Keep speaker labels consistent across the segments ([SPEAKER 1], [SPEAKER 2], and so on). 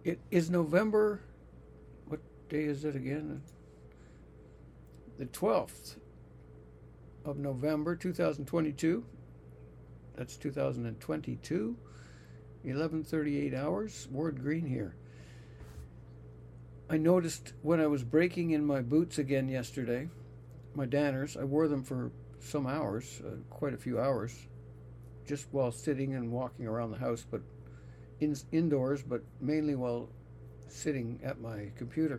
[SPEAKER 1] It is November. What day is it again? The 12th of November 2022. That's 2022. 11:38 hours. Ward Green here. I noticed when I was breaking in my boots again yesterday, my Danners, I wore them for some hours, quite a few hours, just while sitting and walking around the house, but indoors, but mainly while sitting at my computer.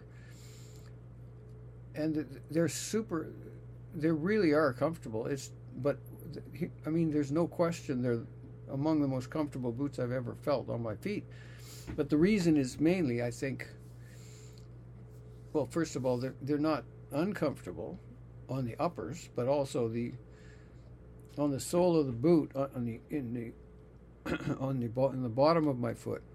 [SPEAKER 1] And they really are comfortable. I mean, there's no question they're among the most comfortable boots I've ever felt on my feet. But the reason is mainly, I think, well, first of all, they're not uncomfortable on the uppers, but also on the sole of the boot, in the bottom of my foot.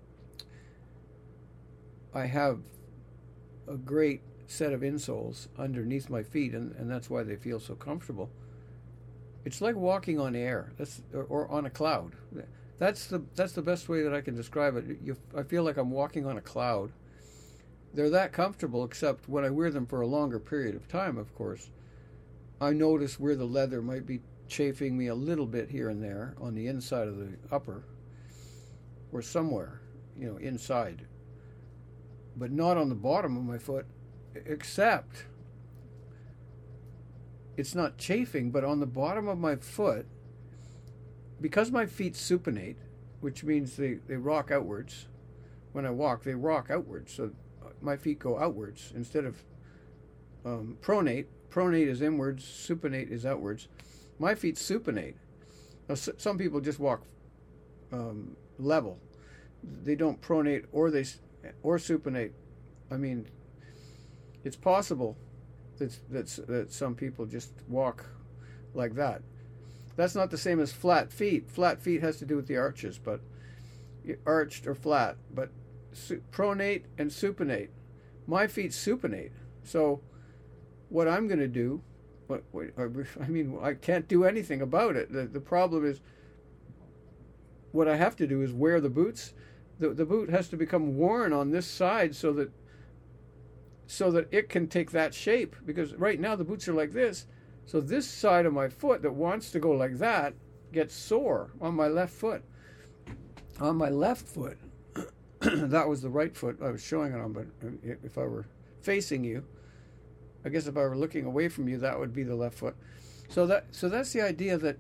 [SPEAKER 1] I have a great set of insoles underneath my feet, and that's why they feel so comfortable. It's like walking on air, or on a cloud. That's the best way that I can describe it. I feel like I'm walking on a cloud. They're that comfortable, except when I wear them for a longer period of time, of course, I notice where the leather might be chafing me a little bit here and there on the inside of the upper, or somewhere, inside, but not on the bottom of my foot, except it's not chafing, but on the bottom of my foot, because my feet supinate, which means they rock outwards. When I walk, they rock outwards, so my feet go outwards instead of pronate. Pronate is inwards, supinate is outwards. My feet supinate. Now, some people just walk level. They don't pronate or supinate. I mean, it's possible that some people just walk like that. That's not the same as flat feet. Flat feet has to do with the arches, but arched or flat. But pronate and supinate. My feet supinate. So what I'm going to do, I can't do anything about it. The problem is, what I have to do is wear the boots. The boot has to become worn on this side so that it can take that shape, because right now the boots are like this. So this side of my foot that wants to go like that gets sore on my left foot. On my left foot, that was the right foot I was showing it on, but if I were facing you, I guess if I were looking away from you, that would be the left foot. So that's the idea that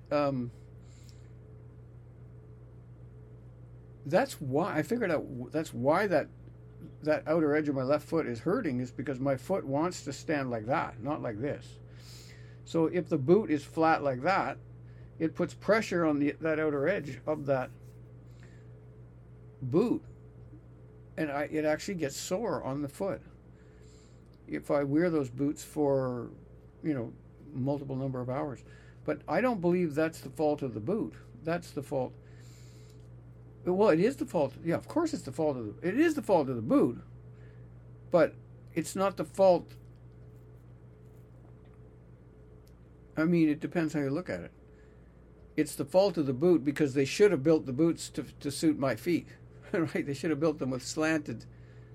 [SPEAKER 1] that's why I figured out that's why that outer edge of my left foot is hurting, is because my foot wants to stand like that, not like this. So if the boot is flat like that, it puts pressure on that outer edge of that boot, and it actually gets sore on the foot. If I wear those boots for, multiple number of hours. But I don't believe that's the fault of the boot. That's the fault. Well, it is the fault. Yeah, of course it's the fault of it is the fault of the boot. But it's not the fault. I mean, it depends how you look at it. It's the fault of the boot because they should have built the boots to suit my feet. Right? They should have built them with slanted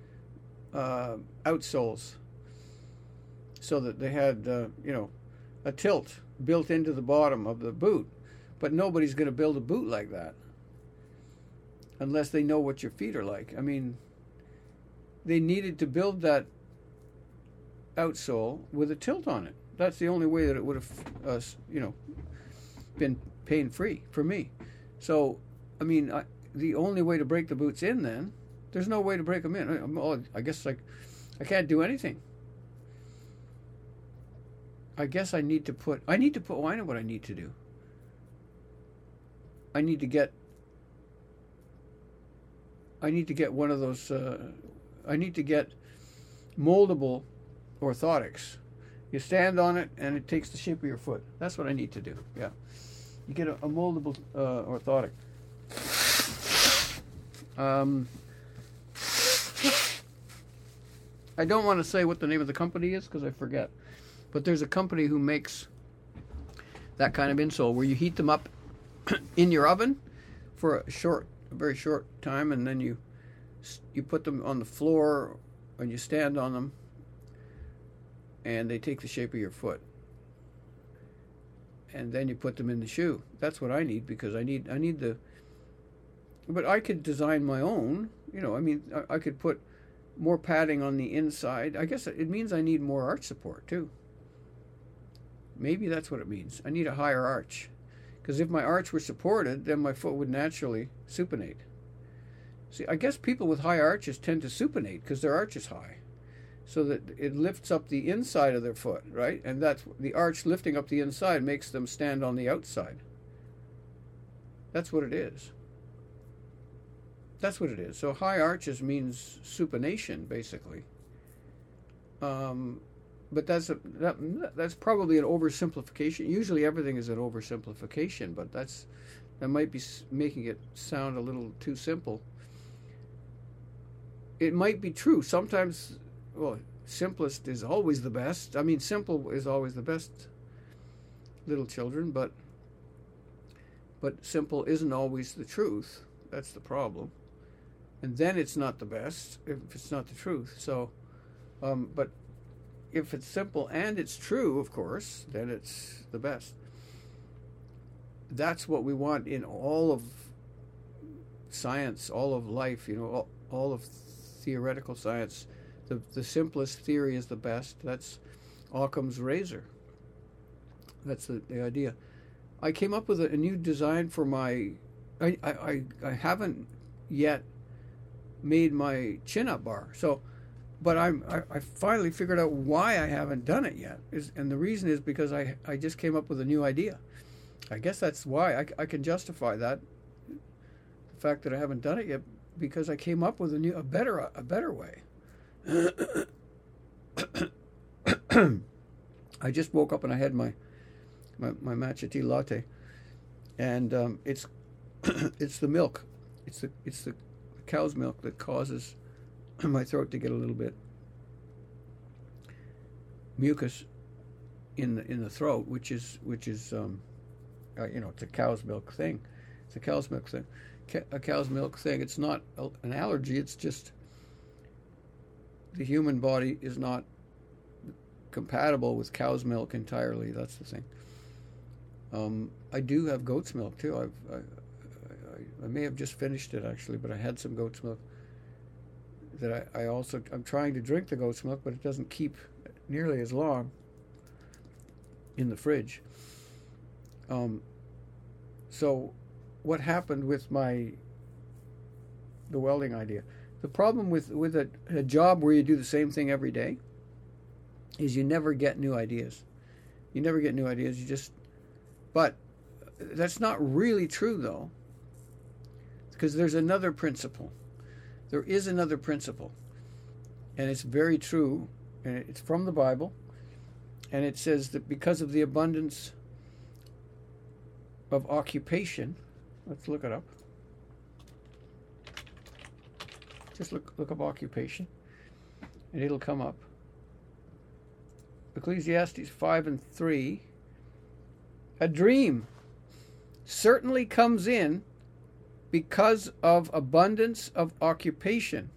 [SPEAKER 1] outsoles, so that they had, a tilt built into the bottom of the boot. But nobody's going to build a boot like that unless they know what your feet are like. I mean, they needed to build that outsole with a tilt on it. That's the only way that it would have, been pain-free for me. So, I mean, the only way to break the boots in, then, there's no way to break them in. I guess I can't do anything. I guess I know what I need to do. I need to get one of those, I need to get moldable orthotics. You stand on it and it takes the shape of your foot. That's what I need to do, yeah. You get a moldable orthotic. I don't want to say what the name of the company is because I forget. But there's a company who makes that kind of insole where you heat them up in your oven for a very short time, and then you You put them on the floor and you stand on them, and they take the shape of your foot. And then you put them in the shoe. That's what I need, because I need the. But I could design my own. I could put more padding on the inside. I guess it means I need more arch support too. Maybe that's what it means. I need a higher arch, because if my arch were supported, then my foot would naturally supinate. See, I guess people with high arches tend to supinate because their arch is high, so that it lifts up the inside of their foot, right? And that's the arch lifting up the inside makes them stand on the outside. That's what it is. That's what it is. So high arches means supination, basically. But that's probably an oversimplification. Usually everything is an oversimplification, but that might be making it sound a little too simple. It might be true. Sometimes, well, simplest is always the best. I mean, simple is always the best, little children, but simple isn't always the truth. That's the problem. And then it's not the best if it's not the truth. So, but if it's simple and it's true, of course, then it's the best. That's what we want in all of science, all of life, all of theoretical science. The simplest theory is the best. That's Occam's razor. That's the idea. I came up with a new design for my. I haven't yet made my chin-up bar. So, but I finally figured out why I haven't done it yet. And the reason is because I just came up with a new idea. I guess that's why I can justify that. The fact that I haven't done it yet, because I came up with a better way. I just woke up and I had my matcha tea latte, and it's it's the milk, it's the cow's milk that causes my throat to get a little bit mucus in the throat, which is it's a cow's milk thing. It's a cow's milk thing. A cow's milk thing. It's not an allergy. It's just the human body is not compatible with cow's milk entirely. That's the thing. I do have goat's milk too. I may have just finished it actually, but I had some goat's milk that I'm trying to drink the goat's milk, but it doesn't keep nearly as long in the fridge. So what happened with the welding idea? The problem with a job where you do the same thing every day is you never get new ideas. You never get new ideas. But that's not really true though, because there's another principle. There is another principle, and it's very true, and it's from the Bible, and it says that because of the abundance of occupation, let's look it up. Just look up occupation, and it'll come up. Ecclesiastes 5:3. A dream certainly comes in because of abundance of occupation.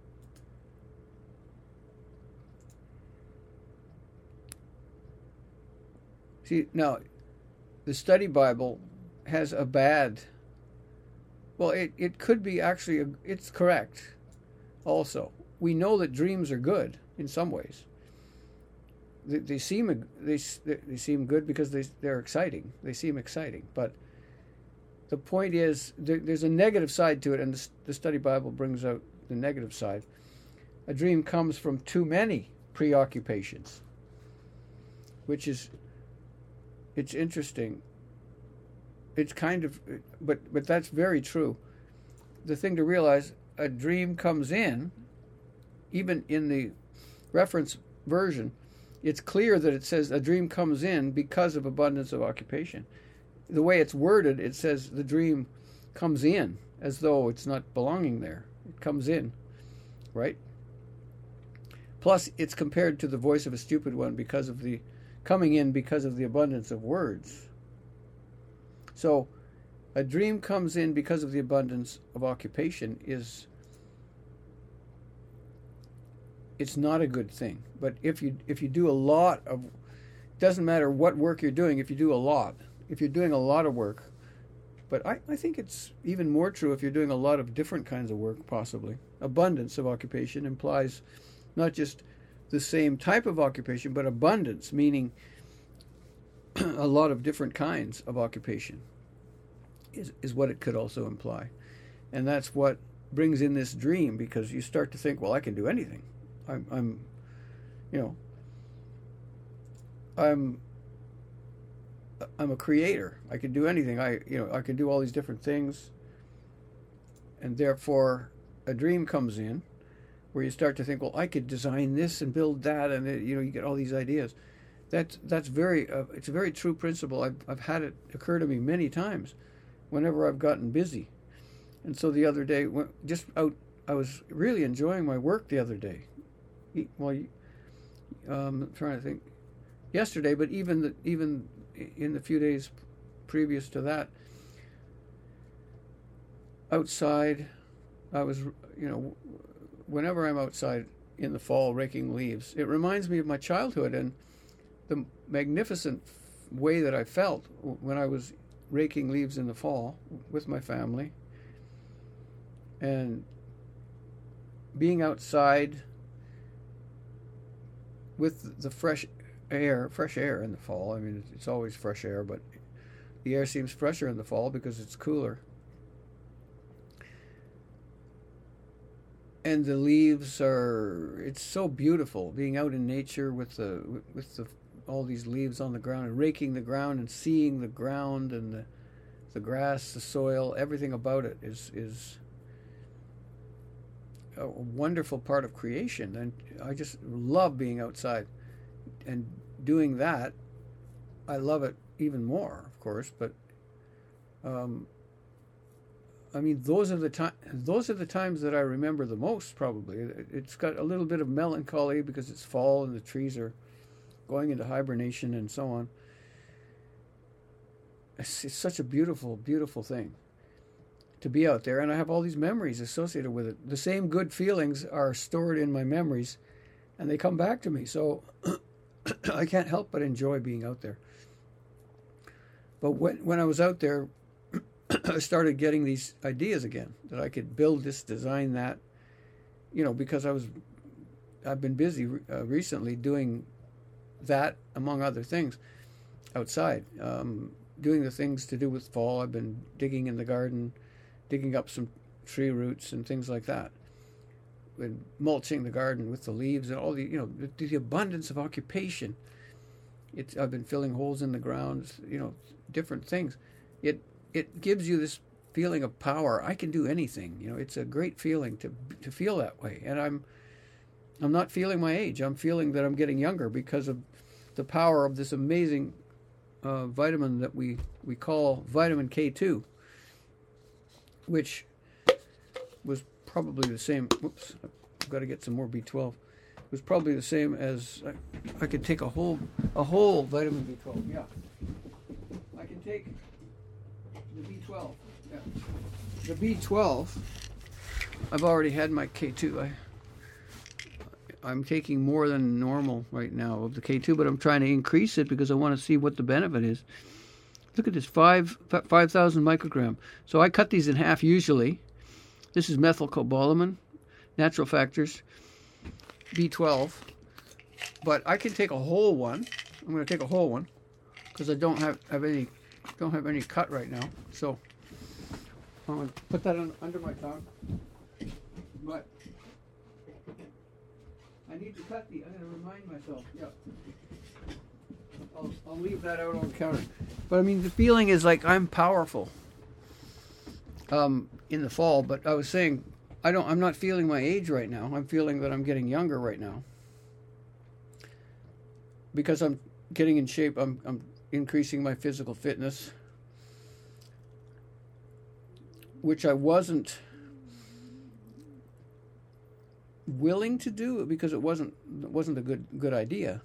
[SPEAKER 1] See, now, the study Bible has a bad. Well, it could be actually. It's correct. Also, we know that dreams are good in some ways. They seem good because they're exciting. They seem exciting, but the point is there's a negative side to it, and the study Bible brings out the negative side. A dream comes from too many preoccupations, which is. It's interesting. It's kind of, but that's very true. The thing to realize, a dream comes in, even in the reference version, it's clear that it says a dream comes in because of abundance of occupation. The way it's worded, it says the dream comes in, as though it's not belonging there. It comes in, right? Plus, it's compared to the voice of a stupid one because of the coming in because of the abundance of words. So, a dream comes in because of the abundance of occupation is it's not a good thing. But if you do a lot of, doesn't matter what work you're doing, if you do a lot, if you're doing a lot of work, but I think it's even more true if you're doing a lot of different kinds of work, possibly. Abundance of occupation implies not just the same type of occupation, but abundance, meaning a lot of different kinds of occupation is what it could also imply. And that's what brings in this dream, because you start to think, well, I can do anything. I'm a creator. I can do anything. I can do all these different things. And therefore a dream comes in where you start to think, well, I could design this and build that, and you get all these ideas. That's very it's a very true principle. I've had it occur to me many times whenever I've gotten busy. And so the other day, I was really enjoying my work the other day. I'm trying to think. Yesterday, but even in the few days previous to that, outside, I was, whenever I'm outside in the fall raking leaves, it reminds me of my childhood and the magnificent way that I felt when I was raking leaves in the fall with my family, and being outside with the fresh air in the fall. I mean, it's always fresh air, but the air seems fresher in the fall because it's cooler. And the leaves it's so beautiful being out in nature with the all these leaves on the ground and raking the ground and seeing the ground and the grass, the soil, everything about it is a wonderful part of creation. And I just love being outside and doing that. I love it even more, of course, but I mean, those are the times that I remember the most, probably. It's got a little bit of melancholy because it's fall and the trees are going into hibernation and so on. It's such a beautiful, beautiful thing to be out there, and I have all these memories associated with it. The same good feelings are stored in my memories, and they come back to me, so I can't help but enjoy being out there. But when I was out there, I started getting these ideas again, that I could build this, design that, because I've been busy recently doing that, among other things, outside, doing the things to do with fall. I've been digging in the garden, digging up some tree roots and things like that, and mulching the garden with the leaves and all the abundance of occupation. I've been filling holes in the ground, different things. It gives you this feeling of power. I can do anything. It's a great feeling to feel that way. And I'm not feeling my age. I'm feeling that I'm getting younger because of the power of this amazing vitamin that we call vitamin K2, which was probably the same. Whoops, I've got to get some more B12. It was probably the same as I could take a whole vitamin B12. Yeah, I can take the B12. Yeah. The B12. I've already had my K2. I'm taking more than normal right now of the K2, but I'm trying to increase it because I want to see what the benefit is. Look at this, 5,000 microgram. So I cut these in half usually. This is methylcobalamin, natural factors, B12. But I can take a whole one. I'm going to take a whole one because I don't have any cut right now. So I'm going to put that under my tongue. But I need to cut I'm going to remind myself. Yeah. I'll leave that out on the counter. But I mean, the feeling is like I'm powerful in the fall. But I was saying, I'm not feeling my age right now. I'm feeling that I'm getting younger right now because I'm getting in shape. I'm increasing my physical fitness, which I wasn't willing to do because it wasn't a good idea.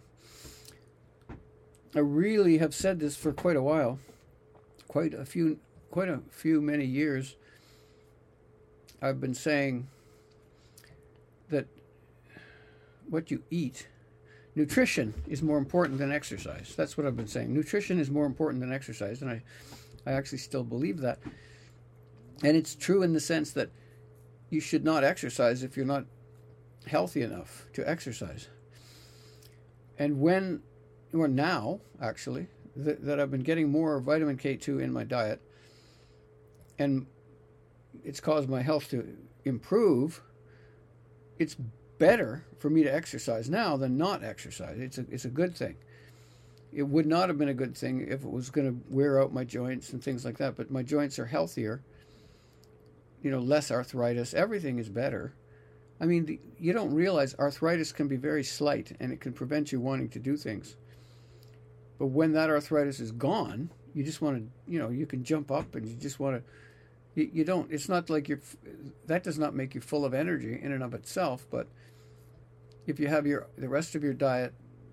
[SPEAKER 1] I really have said this for quite a while, quite a few many years. I've been saying that what you eat. Nutrition is more important than exercise. That's what I've been saying. Nutrition is more important than exercise, and I actually still believe that. And it's true in the sense that you should not exercise if you're not healthy enough to exercise. And now, actually, that I've been getting more vitamin K2 in my diet, and it's caused my health to improve, it's better for me to exercise now than not exercise. It's a good thing. It would not have been a good thing if it was going to wear out my joints and things like that, but my joints are healthier, less arthritis. Everything is better. I mean, you don't realize arthritis can be very slight, and it can prevent you wanting to do things. But when that arthritis is gone, you just want to, you can jump up and you just want to, you don't, it's not like that does not make you full of energy in and of itself, but if you have the rest of your diet,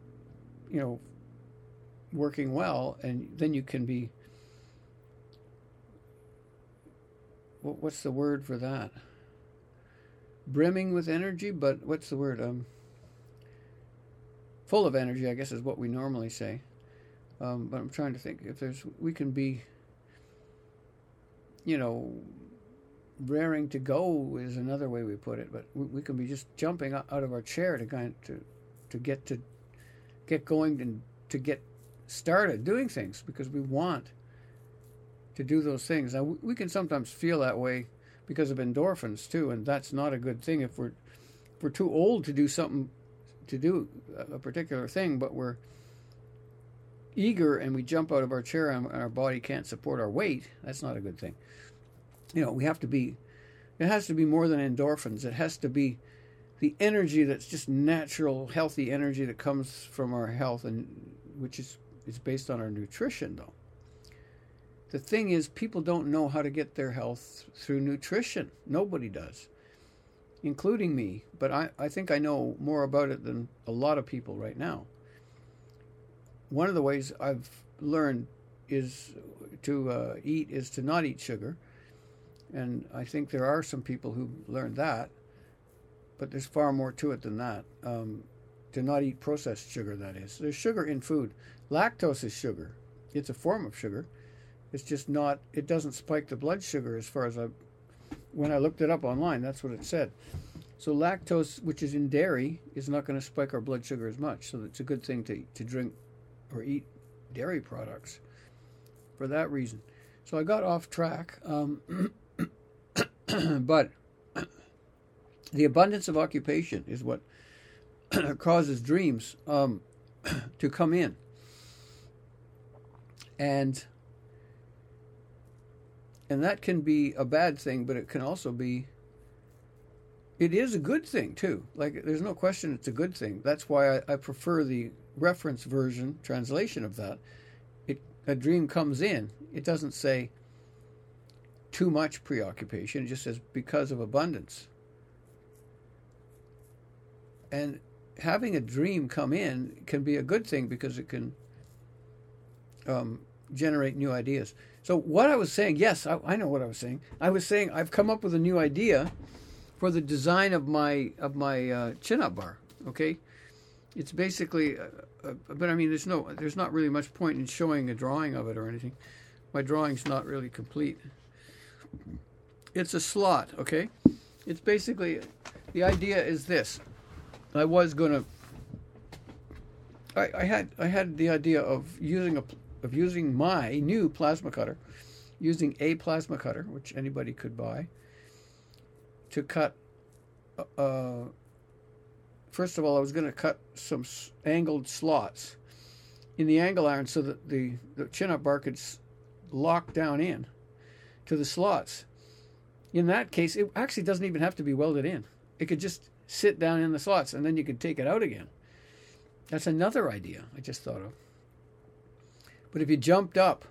[SPEAKER 1] working well, and then you can be, what's the word for that? Brimming with energy, but what's the word? Full of energy, I guess, is what we normally say. But I'm trying to think if we can be, raring to go is another way we put it. But we can be just jumping out of our chair to get going and to get started doing things because we want to do those things. Now we can sometimes feel that way because of endorphins too, and that's not a good thing if we're too old to do something, to do a particular thing, but we're eager and we jump out of our chair and our body can't support our weight. That's not a good thing. We have to be, it has to be more than endorphins. It has to be the energy that's just natural, healthy energy that comes from our health, and which is based on our nutrition, though. The thing is, people don't know how to get their health through nutrition. Nobody does, including me. But I think I know more about it than a lot of people right now. One of the ways I've learned is to eat is to not eat sugar. And I think there are some people who learned that. But there's far more to it than that. To not eat processed sugar, that is. There's sugar in food. Lactose is sugar. It's a form of sugar. It's just not, it doesn't spike the blood sugar as far as when I looked it up online, that's what it said. So lactose, which is in dairy, is not going to spike our blood sugar as much. So it's a good thing to drink or eat dairy products for that reason. So I got off track. But the abundance of occupation is what causes dreams to come in. And that can be a bad thing, but it can also be, it is a good thing too. Like, there's no question it's a good thing. That's why I prefer the reference version translation of that. A dream comes in. It doesn't say too much preoccupation. It just says because of abundance. And having a dream come in can be a good thing because it can generate new ideas. So what I was saying, yes, I know what I was saying. I was saying I've come up with a new idea for the design of my chin-up bar. Okay, it's basically, but I mean, there's not really much point in showing a drawing of it or anything. My drawing's not really complete. It's a slot. Okay, it's basically, the idea is this. I was gonna. I had the idea of using my new plasma cutter, using a plasma cutter, which anybody could buy, to cut. First of all, I was going to cut some angled slots in the angle iron so that the chin-up bar could lock down in to the slots. In that case, it actually doesn't even have to be welded in. It could just sit down in the slots, and then you could take it out again. That's another idea I just thought of. But if you jumped up,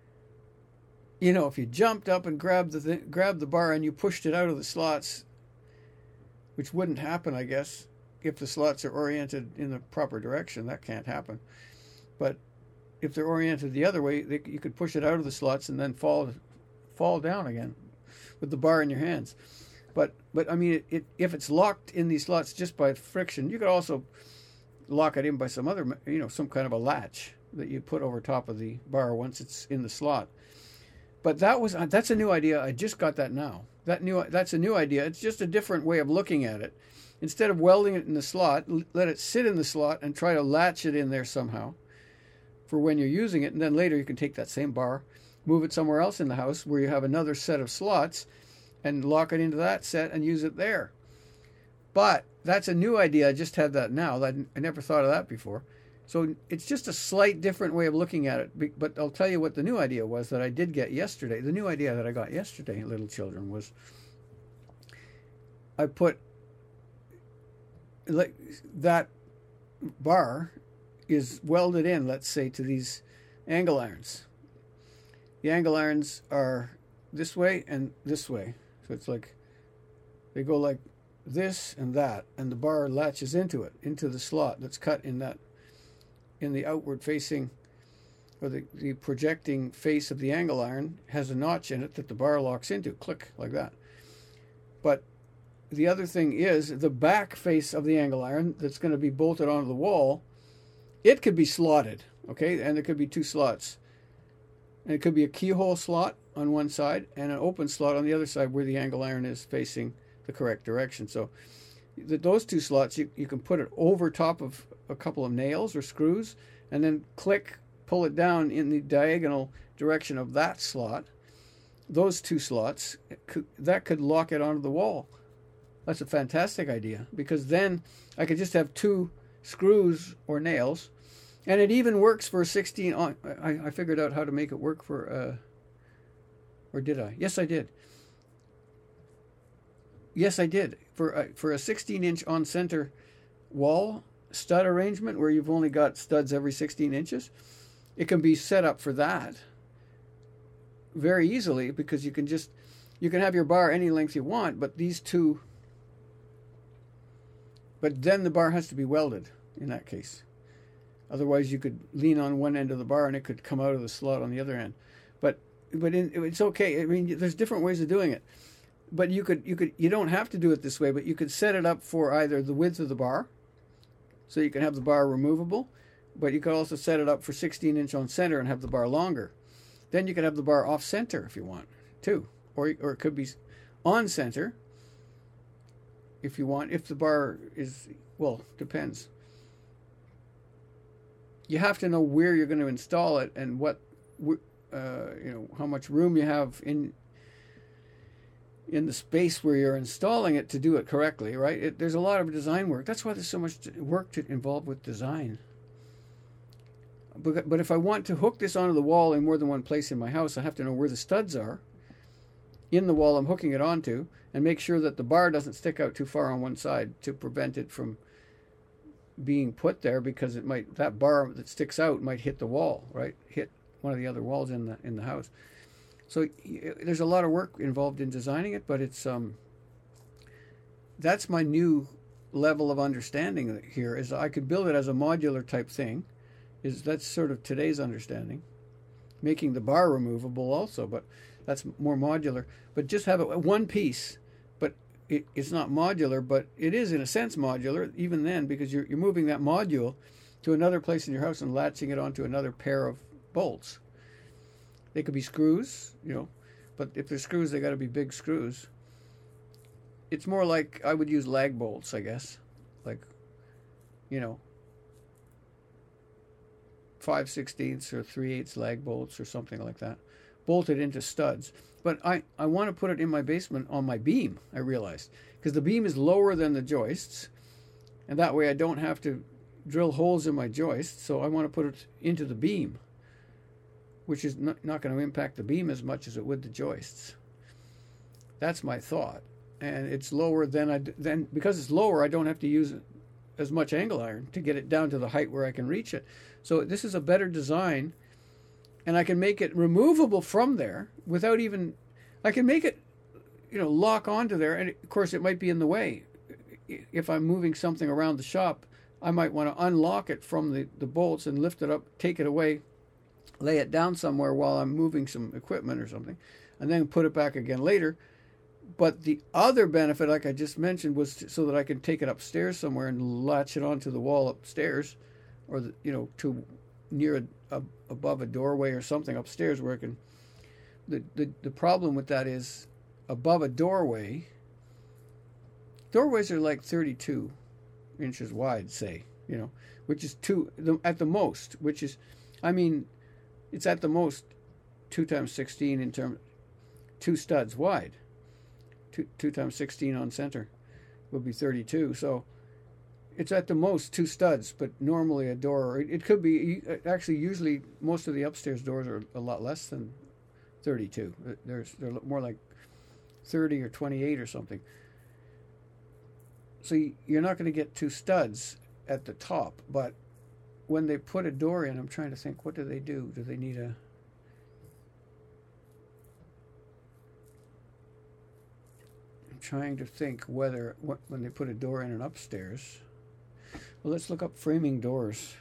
[SPEAKER 1] and grabbed the bar and you pushed it out of the slots, which wouldn't happen, I guess, if the slots are oriented in the proper direction. That can't happen. But if they're oriented the other way, you could push it out of the slots and then fall down again with the bar in your hands. But But I mean, if it's locked in these slots just by friction, you could also lock it in by some other, some kind of a latch that you put over top of the bar once it's in the slot. But that's a new idea. I just got that now. That's a new idea. It's just a different way of looking at it. Instead of welding it in the slot, let it sit in the slot and try to latch it in there somehow for when you're using it. And then later you can take that same bar, move it somewhere else in the house where you have another set of slots and lock it into that set and use it there. But that's a new idea. I just had that now. I never thought of that before. So it's just a slight different way of looking at it. But I'll tell you what the new idea was that I did get yesterday. The new idea that I got yesterday, little children, was I put that bar is welded in, let's say, to these angle irons. The angle irons are this way and this way. So it's like they go like this and that, and the bar latches into it, into the slot that's cut in the outward facing, or the projecting face of the angle iron has a notch in it that the bar locks into, click, like that. But the other thing is the back face of the angle iron that's going to be bolted onto the wall, it could be slotted, okay? And there could be two slots. And it could be a keyhole slot on one side and an open slot on the other side where the angle iron is facing the correct direction. So those two slots, you can put it over top of a couple of nails or screws and then pull it down in the diagonal direction of that slot. Those two slots, that could lock it onto the wall. That's a fantastic idea, because then I could just have two screws or nails, and it even works for 16 on. I figured out how to make it work for, or did I? Yes, I did. Yes, I did. For a 16-inch on center wall stud arrangement where you've only got studs every 16 inches, it can be set up for that very easily, because you can have your bar any length you want, but then the bar has to be welded in that case. Otherwise, you could lean on one end of the bar and it could come out of the slot on the other end. But it's okay. I mean, there's different ways of doing it. But you don't have to do it this way, but you could set it up for either the width of the bar, so you can have the bar removable, but you could also set it up for 16-inch on center and have the bar longer. Then you could have the bar off center if you want, too. Or it could be on center if you want. If the bar is, well, depends. You have to know where you're going to install it and what, how much room you have in the space where you're installing it to do it correctly, right? There's a lot of design work. That's why there's so much work involved with design. But if I want to hook this onto the wall in more than one place in my house, I have to know where the studs are in the wall I'm hooking it onto, and make sure that the bar doesn't stick out too far on one side to prevent it from being put there, because that bar that sticks out might hit the wall, right? Hit one of the other walls in the house. So there's a lot of work involved in designing it, but it's that's my new level of understanding here, is I could build it as a modular type thing. That's sort of today's understanding. Making the bar removable also, but that's more modular. But just have it one piece, but it's not modular, but it is in a sense modular even then, because you're moving that module to another place in your house and latching it onto another pair of bolts. They could be screws, but if they're screws, they got to be big screws. It's more like I would use lag bolts, I guess, like 5/16 or 3/8 lag bolts or something like that, bolted into studs. But I want to put it in my basement on my beam, I realized, because the beam is lower than the joists, and that way I don't have to drill holes in my joists. So I want to put it into the beam, which is not going to impact the beam as much as it would the joists. That's my thought. And it's lower then because it's lower, I don't have to use as much angle iron to get it down to the height where I can reach it. So this is a better design, and I can make it removable from there without even, I can make it, lock onto there. And of course it might be in the way. If I'm moving something around the shop, I might want to unlock it from the bolts and lift it up, take it away, lay it down somewhere while I'm moving some equipment or something, and then put it back again later But the other benefit, like I just mentioned, was so that I can take it upstairs somewhere and latch it onto the wall upstairs, or to near above a doorway or something upstairs where I can. The problem with that is above a doorway. Doorways are like 32 inches wide, say, which is at the most. Which is, I mean, it's at the most 2 times 16 in terms, 2 studs wide. 2 times 16 on center would be 32. So it's at the most 2 studs, but normally a door, it could be, actually usually most of the upstairs doors are a lot less than 32. They're more like 30 or 28 or something. So you're not going to get 2 studs at the top, but when they put a door in, I'm trying to think, what do they do? Do they need a... trying to think whether when they put a door in an upstairs. Well, let's look up framing doors.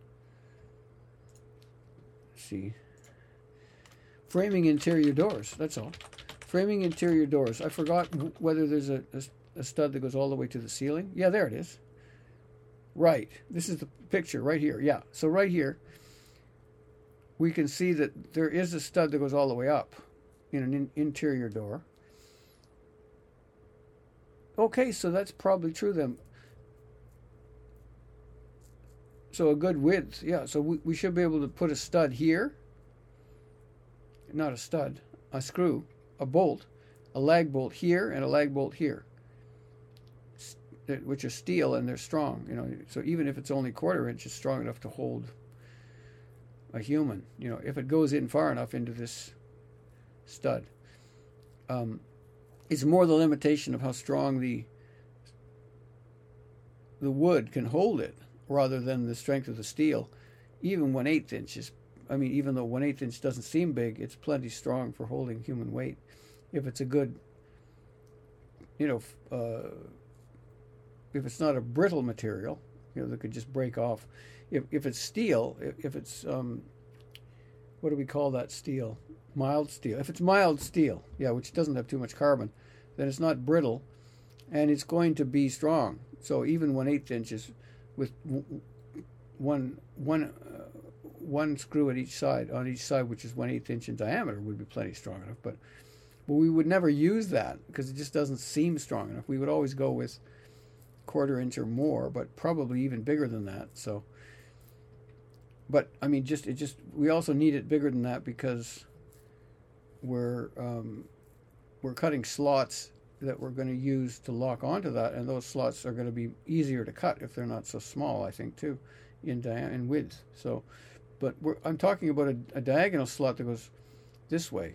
[SPEAKER 1] Let's see. Framing interior doors, that's all. Framing interior doors. I forgot whether there's a stud that goes all the way to the ceiling. Yeah, there it is. Right. This is the picture right here. Yeah. So right here, we can see that there is a stud that goes all the way up in an interior door. Okay, so that's probably true then. So a good width, yeah. So we should be able to put a stud here. Not a stud, a screw, a bolt, a lag bolt here, and a lag bolt here, which are steel and they're strong. So even if it's only 1/4 inch, it's strong enough to hold a human. If it goes in far enough into this stud. It's more the limitation of how strong the wood can hold it rather than the strength of the steel. Even 1/8 inch is, even though 1/8 inch doesn't seem big, it's plenty strong for holding human weight. If it's a good, if it's not a brittle material, that could just break off. If it's steel, if it's, what do we call that steel? Mild steel. If it's mild steel, which doesn't have too much carbon, then it's not brittle, and it's going to be strong. So even 1/8 inches with one screw at each side, which is 1/8 inch in diameter, would be plenty strong enough. But we would never use that because it just doesn't seem strong enough. We would always go with 1/4 inch or more, but probably even bigger than that. So, but we also need it bigger than that because we're cutting slots that we're going to use to lock onto that, and those slots are going to be easier to cut if they're not so small, I think, too, in width. So, but I'm talking about a diagonal slot that goes this way,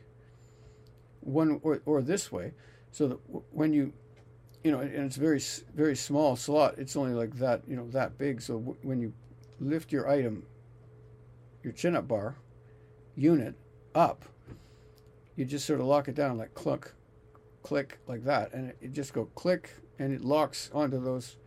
[SPEAKER 1] or this way, so that when and it's a very, very small slot. It's only like that, that big. So when you lift your item, your chin-up bar unit up, you just sort of lock it down like click like that, and it just go click, and it locks onto those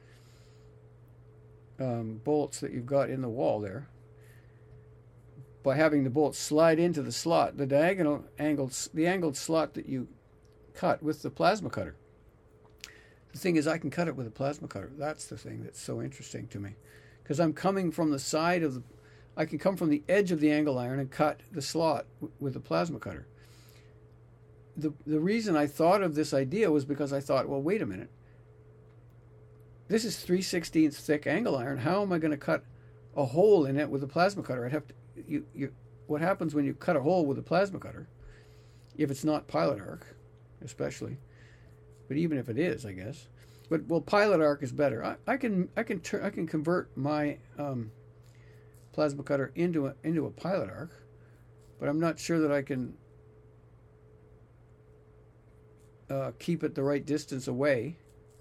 [SPEAKER 1] bolts that you've got in the wall there. By having the bolt slide into the slot, the angled slot that you cut with the plasma cutter. The thing is, I can cut it with a plasma cutter. That's the thing that's so interesting to me, because I'm coming from the side of I can come from the edge of the angle iron and cut the slot with a plasma cutter. The reason I thought of this idea was because I thought, well, wait a minute. This is 3/16 thick angle iron. How am I going to cut a hole in it with a plasma cutter? I'd have to. What happens when you cut a hole with a plasma cutter? If it's not pilot arc, especially, but even if it is, I guess. But pilot arc is better. I can convert my plasma cutter into a pilot arc, but I'm not sure that I can keep it the right distance away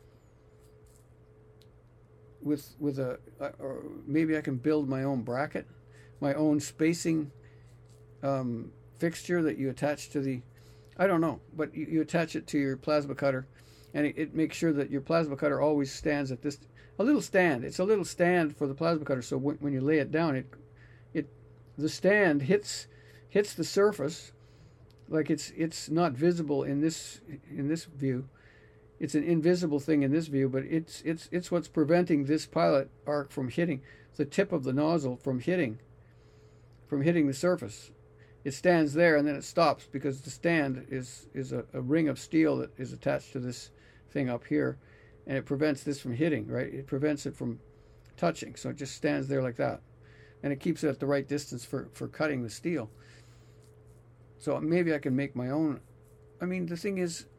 [SPEAKER 1] with a, or maybe I can build my own bracket, my own spacing fixture that you attach to the, I don't know, but you attach it to your plasma cutter, and it makes sure that your plasma cutter always stands at this, a little stand. It's a little stand for the plasma cutter, so when you lay it down, the stand hits the surface Like it's not visible in this view. It's an invisible thing in this view, but it's what's preventing this pilot arc from hitting the tip of the nozzle from hitting the surface. It stands there and then it stops because the stand is a ring of steel that is attached to this thing up here, and it prevents this from hitting, right? It prevents it from touching, so it just stands there like that, and it keeps it at the right distance for cutting the steel. So maybe I can make my own. I mean, the thing is,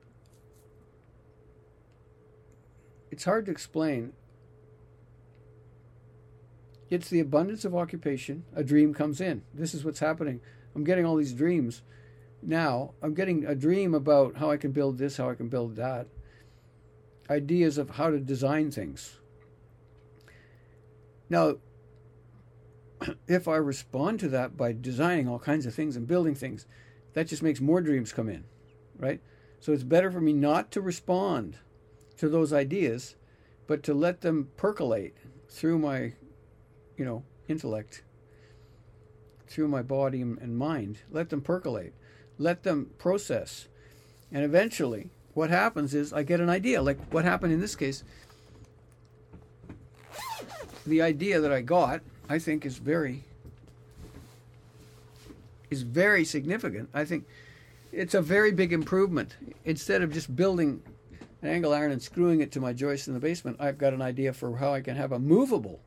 [SPEAKER 1] it's hard to explain. It's the abundance of occupation. A dream comes in. This is what's happening. I'm getting all these dreams now. I'm getting a dream about how I can build this, how I can build that. Ideas of how to design things. Now, if I respond to that by designing all kinds of things and building things, that just makes more dreams come in, right? So it's better for me not to respond to those ideas, but to let them percolate through my, intellect, through my body and mind. Let them percolate. Let them process. And eventually, what happens is I get an idea. Like what happened in this case, the idea that I got, I think, is very significant. I think it's a very big improvement. Instead of just building an angle iron and screwing it to my joist in the basement, I've got an idea for how I can have a movable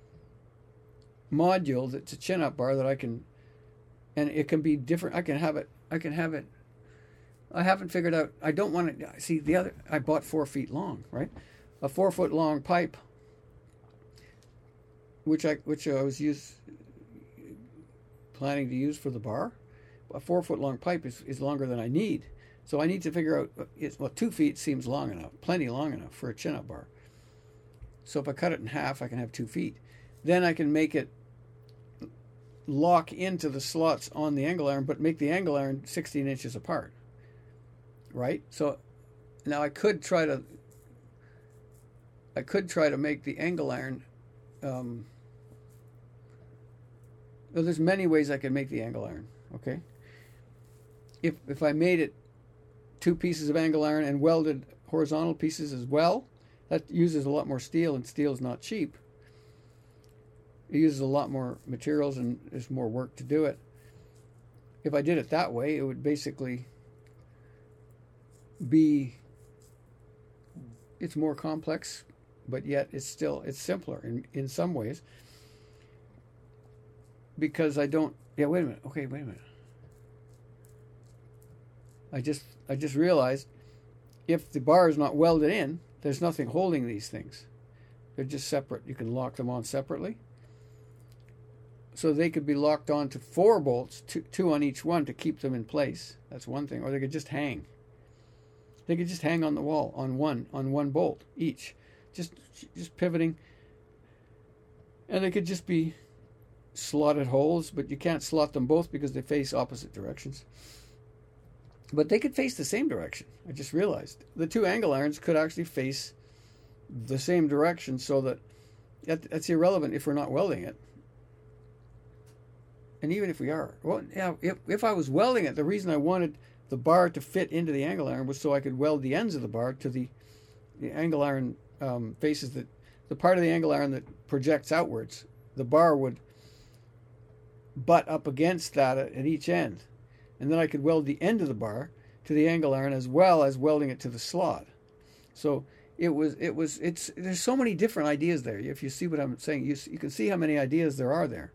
[SPEAKER 1] module that's a chin-up bar that I can, and it can be different. I can have it. I haven't figured out. I don't want to see the other. I bought 4 feet long, right? A 4 foot long pipe, which I was planning to use for the bar. A 4 foot long pipe is longer than I need. So I need to figure out, 2 feet seems long enough, plenty long enough for a chin-up bar. So if I cut it in half, I can have 2 feet. Then I can make it lock into the slots on the angle iron, but make the angle iron 16 inches apart. Right? So now I could try to make the angle iron. Well, there's many ways I can make the angle iron. Okay. If I made it 2 pieces of angle iron and welded horizontal pieces as well, that uses a lot more steel, and steel is not cheap. It uses a lot more materials and there's more work to do it. If I did it that way, it would basically be, it's more complex, but yet it's simpler in some ways. Because I don't, wait a minute. Okay, wait a minute. I just realized if the bar is not welded in, there's nothing holding these things. They're just separate. You can lock them on separately. So they could be locked on to 4 bolts, two on each one, to keep them in place. That's one thing. Or they could just hang. They could just hang on the wall on one bolt each, just pivoting. And they could just be slotted holes, but you can't slot them both because they face opposite directions. But they could face the same direction. I just realized the 2 angle irons could actually face the same direction, so that's irrelevant if we're not welding it. And even if we are, well, yeah, if I was welding it, the reason I wanted the bar to fit into the angle iron was so I could weld the ends of the bar to the angle iron faces, the part of the angle iron that projects outwards. The bar would butt up against that at each end, and then I could weld the end of the bar to the angle iron as well as welding it to the slot. So there's so many different ideas there. If you see what I'm saying, you can see how many ideas there are there.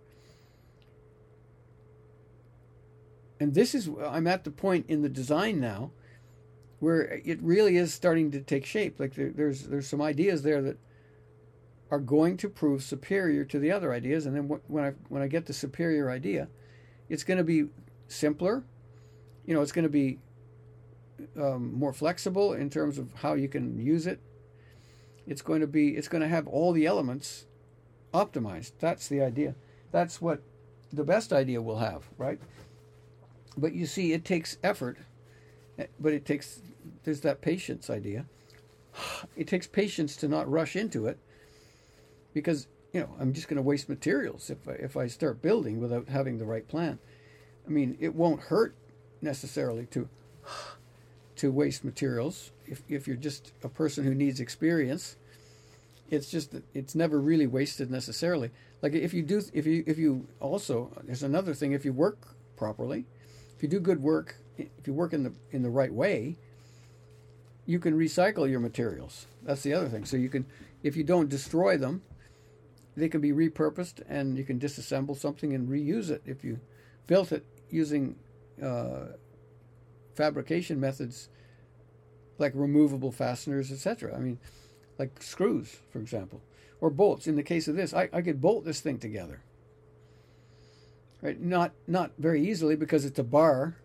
[SPEAKER 1] And I'm at the point in the design now where it really is starting to take shape. Like there's some ideas there that are going to prove superior to the other ideas, and then when I get the superior idea, it's going to be simpler. It's going to be more flexible in terms of how you can use it. It's going to have all the elements optimized. That's the idea. That's what the best idea will have, right? But you see, it takes effort, but there's that patience idea. It takes patience to not rush into it, because, I'm just going to waste materials if I start building without having the right plan. I mean, it won't hurt necessarily to waste materials. If you're just a person who needs experience, it's just that it's never really wasted necessarily. Like if you also, there's another thing. If you work properly, if you do good work, if you work in the right way, you can recycle your materials. That's the other thing. So you can, if you don't destroy them, they can be repurposed, and you can disassemble something and reuse it if you built it using fabrication methods like removable fasteners, etc. I mean, like screws, for example, or bolts. In the case of this, I could bolt this thing together, right? Not very easily, because it's a bar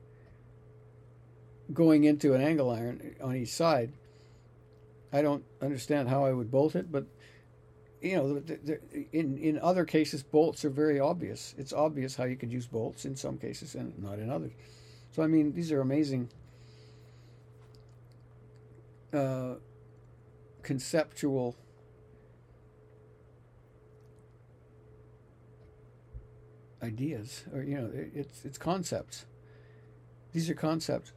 [SPEAKER 1] going into an angle iron on each side. I don't understand how I would bolt it, but in other cases, bolts are very obvious. It's obvious how you could use bolts in some cases and not in others. So I mean, these are amazing conceptual ideas, or it's concepts. These are concepts,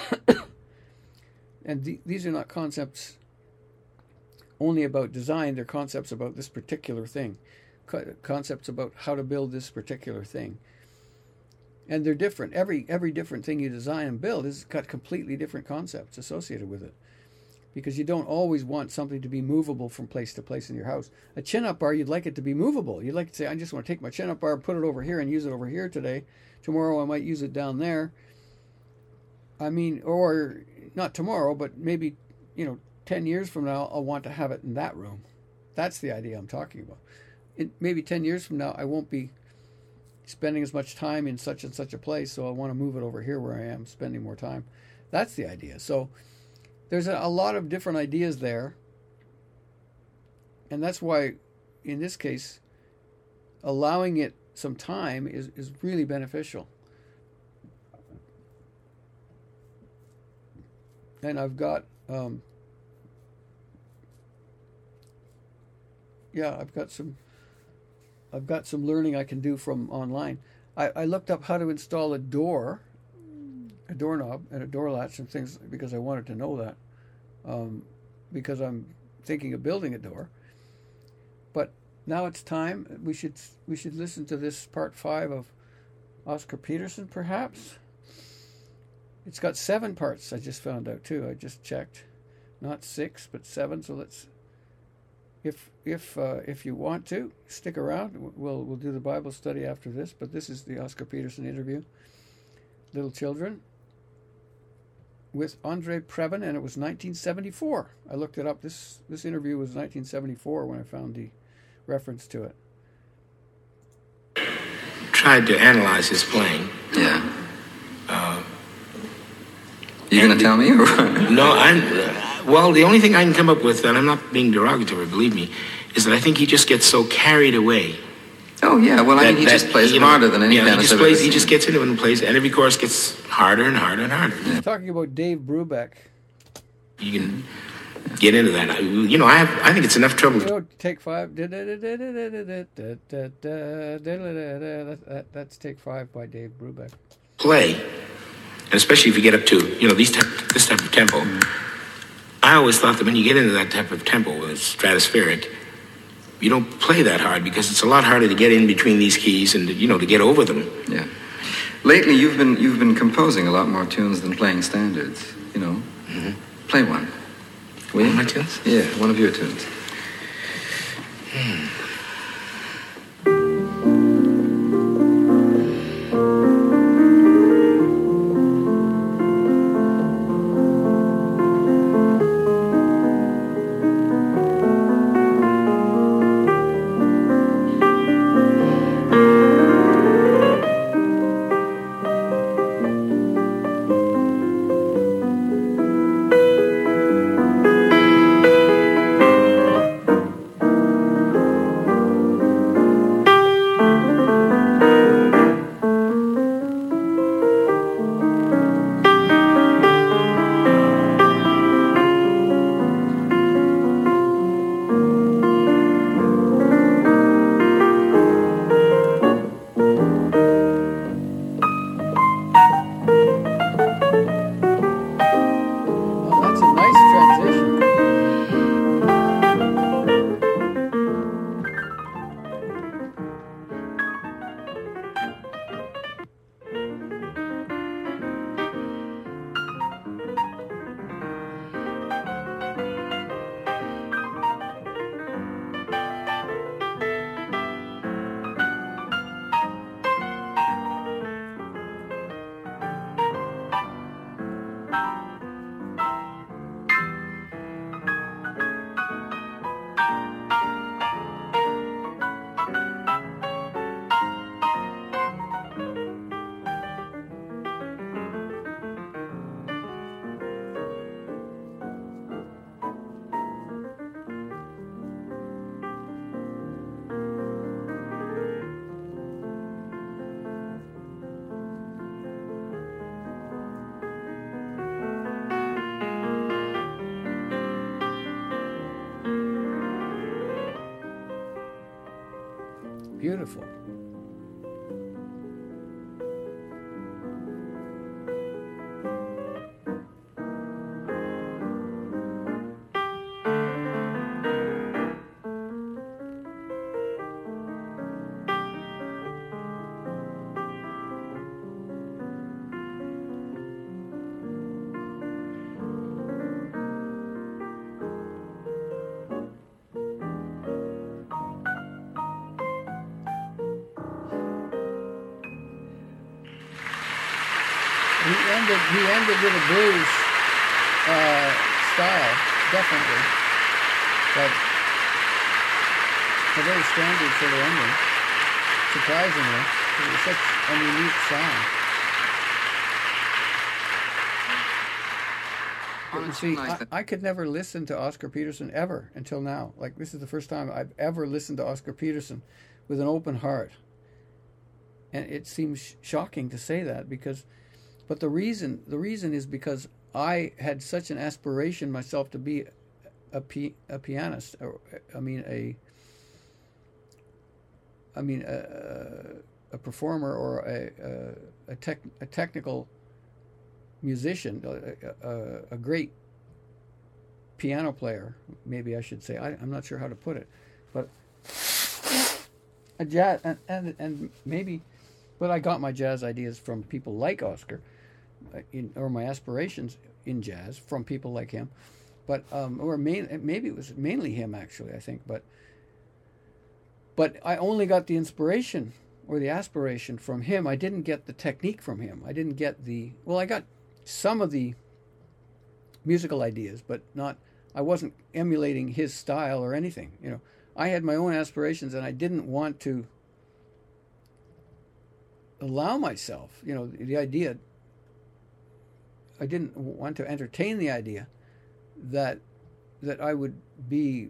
[SPEAKER 1] and these are not concepts only about design. They're concepts about this particular thing, concepts about how to build this particular thing. And they're different. Every different thing you design and build has got completely different concepts associated with it, because you don't always want something to be movable from place to place in your house. A chin-up bar, you'd like it to be movable. You'd like to say, I just want to take my chin-up bar, put it over here, and use it over here today. Tomorrow I might use it down there. I mean, or not tomorrow, but maybe 10 years from now, I'll want to have it in that room. That's the idea I'm talking about. Maybe 10 years from now, I won't be spending as much time in such and such a place, so I want to move it over here where I am spending more time. That's the idea. So there's a lot of different ideas there, and that's why, in this case, allowing it some time is really beneficial. And I've got I've got some learning I can do from online. I looked up how to install a doorknob and a door latch and things, because I wanted to know that, because I'm thinking of building a door. But now it's time. We should listen to this part 5 of Oscar Peterson, perhaps. It's got 7 parts. I just found out too. I just checked, not 6 but 7. So let's. If you want to stick around, we'll do the Bible study after this. But this is the Oscar Peterson interview, Little Children, with Andre Previn, and it was 1974. I looked it up. This interview was 1974 when I found the reference to it.
[SPEAKER 2] Tried to analyze his playing.
[SPEAKER 3] Yeah. You gonna tell me?
[SPEAKER 2] No, well, the only thing I can come up with, and I'm not being derogatory, believe me, is that I think he just gets so carried away.
[SPEAKER 3] Oh yeah, well I mean he just plays harder than any pianist I've ever seen.
[SPEAKER 2] He just gets into it and plays, and every chorus gets harder and harder and harder.
[SPEAKER 1] Yeah. Talking about Dave Brubeck.
[SPEAKER 2] You can get into that. I think it's enough trouble.
[SPEAKER 1] Take 5. That's Take 5 by Dave Brubeck.
[SPEAKER 2] Play, and especially if you get up to this type of tempo. I always thought that when you get into that type of tempo, when it's stratospheric, you don't play that hard, because it's a lot harder to get in between these keys and to get over them.
[SPEAKER 3] Yeah. Lately, you've been composing a lot more tunes than playing standards.
[SPEAKER 2] Mm-hmm.
[SPEAKER 3] Play one.
[SPEAKER 2] One of my tunes?
[SPEAKER 3] Yeah, one of your tunes.
[SPEAKER 1] Beautiful. He ended with a blues style, definitely, but a very standard sort of ending. Surprisingly, it was such a unique sound. You see, I could never listen to Oscar Peterson ever until now. Like, this is the first time I've ever listened to Oscar Peterson with an open heart. And it seems shocking to say that, but the reason is because I had such an aspiration myself to be a pianist, or a performer, or a technical musician, a great piano player, maybe I should say. I'm not sure how to put it, but a jazz and maybe. But I got my jazz ideas from people like Oscar, or my aspirations in jazz from people like him. But maybe it was mainly him, actually, I think. But I only got the inspiration or the aspiration from him. I didn't get the technique from him. I didn't get I got some of the musical ideas, but not. I wasn't emulating his style or anything. You know, I had my own aspirations, and I didn't want to allow myself, the idea. I didn't want to entertain the idea that I would be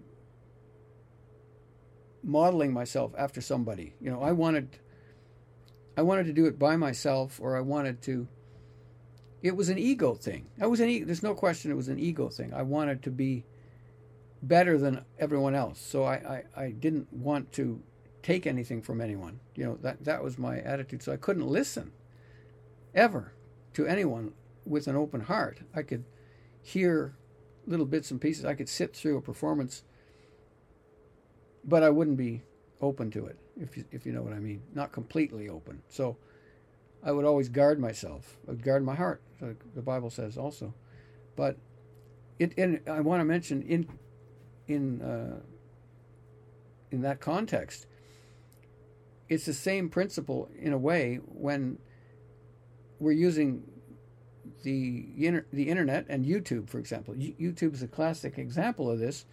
[SPEAKER 1] modeling myself after somebody. I wanted to do it by myself, or I wanted to. It was an ego thing. There's no question it was an ego thing. I wanted to be better than everyone else, so I didn't want to take anything from anyone. That was my attitude. So I couldn't listen ever to anyone with an open heart. I could hear little bits and pieces. I could sit through a performance, but I wouldn't be open to it, if you know what I mean. Not completely open. So I would always guard myself. I would guard my heart, like the Bible says also. But and I want to mention in that context, it's the same principle in a way when we're using the internet and YouTube, for example. YouTube is a classic example of this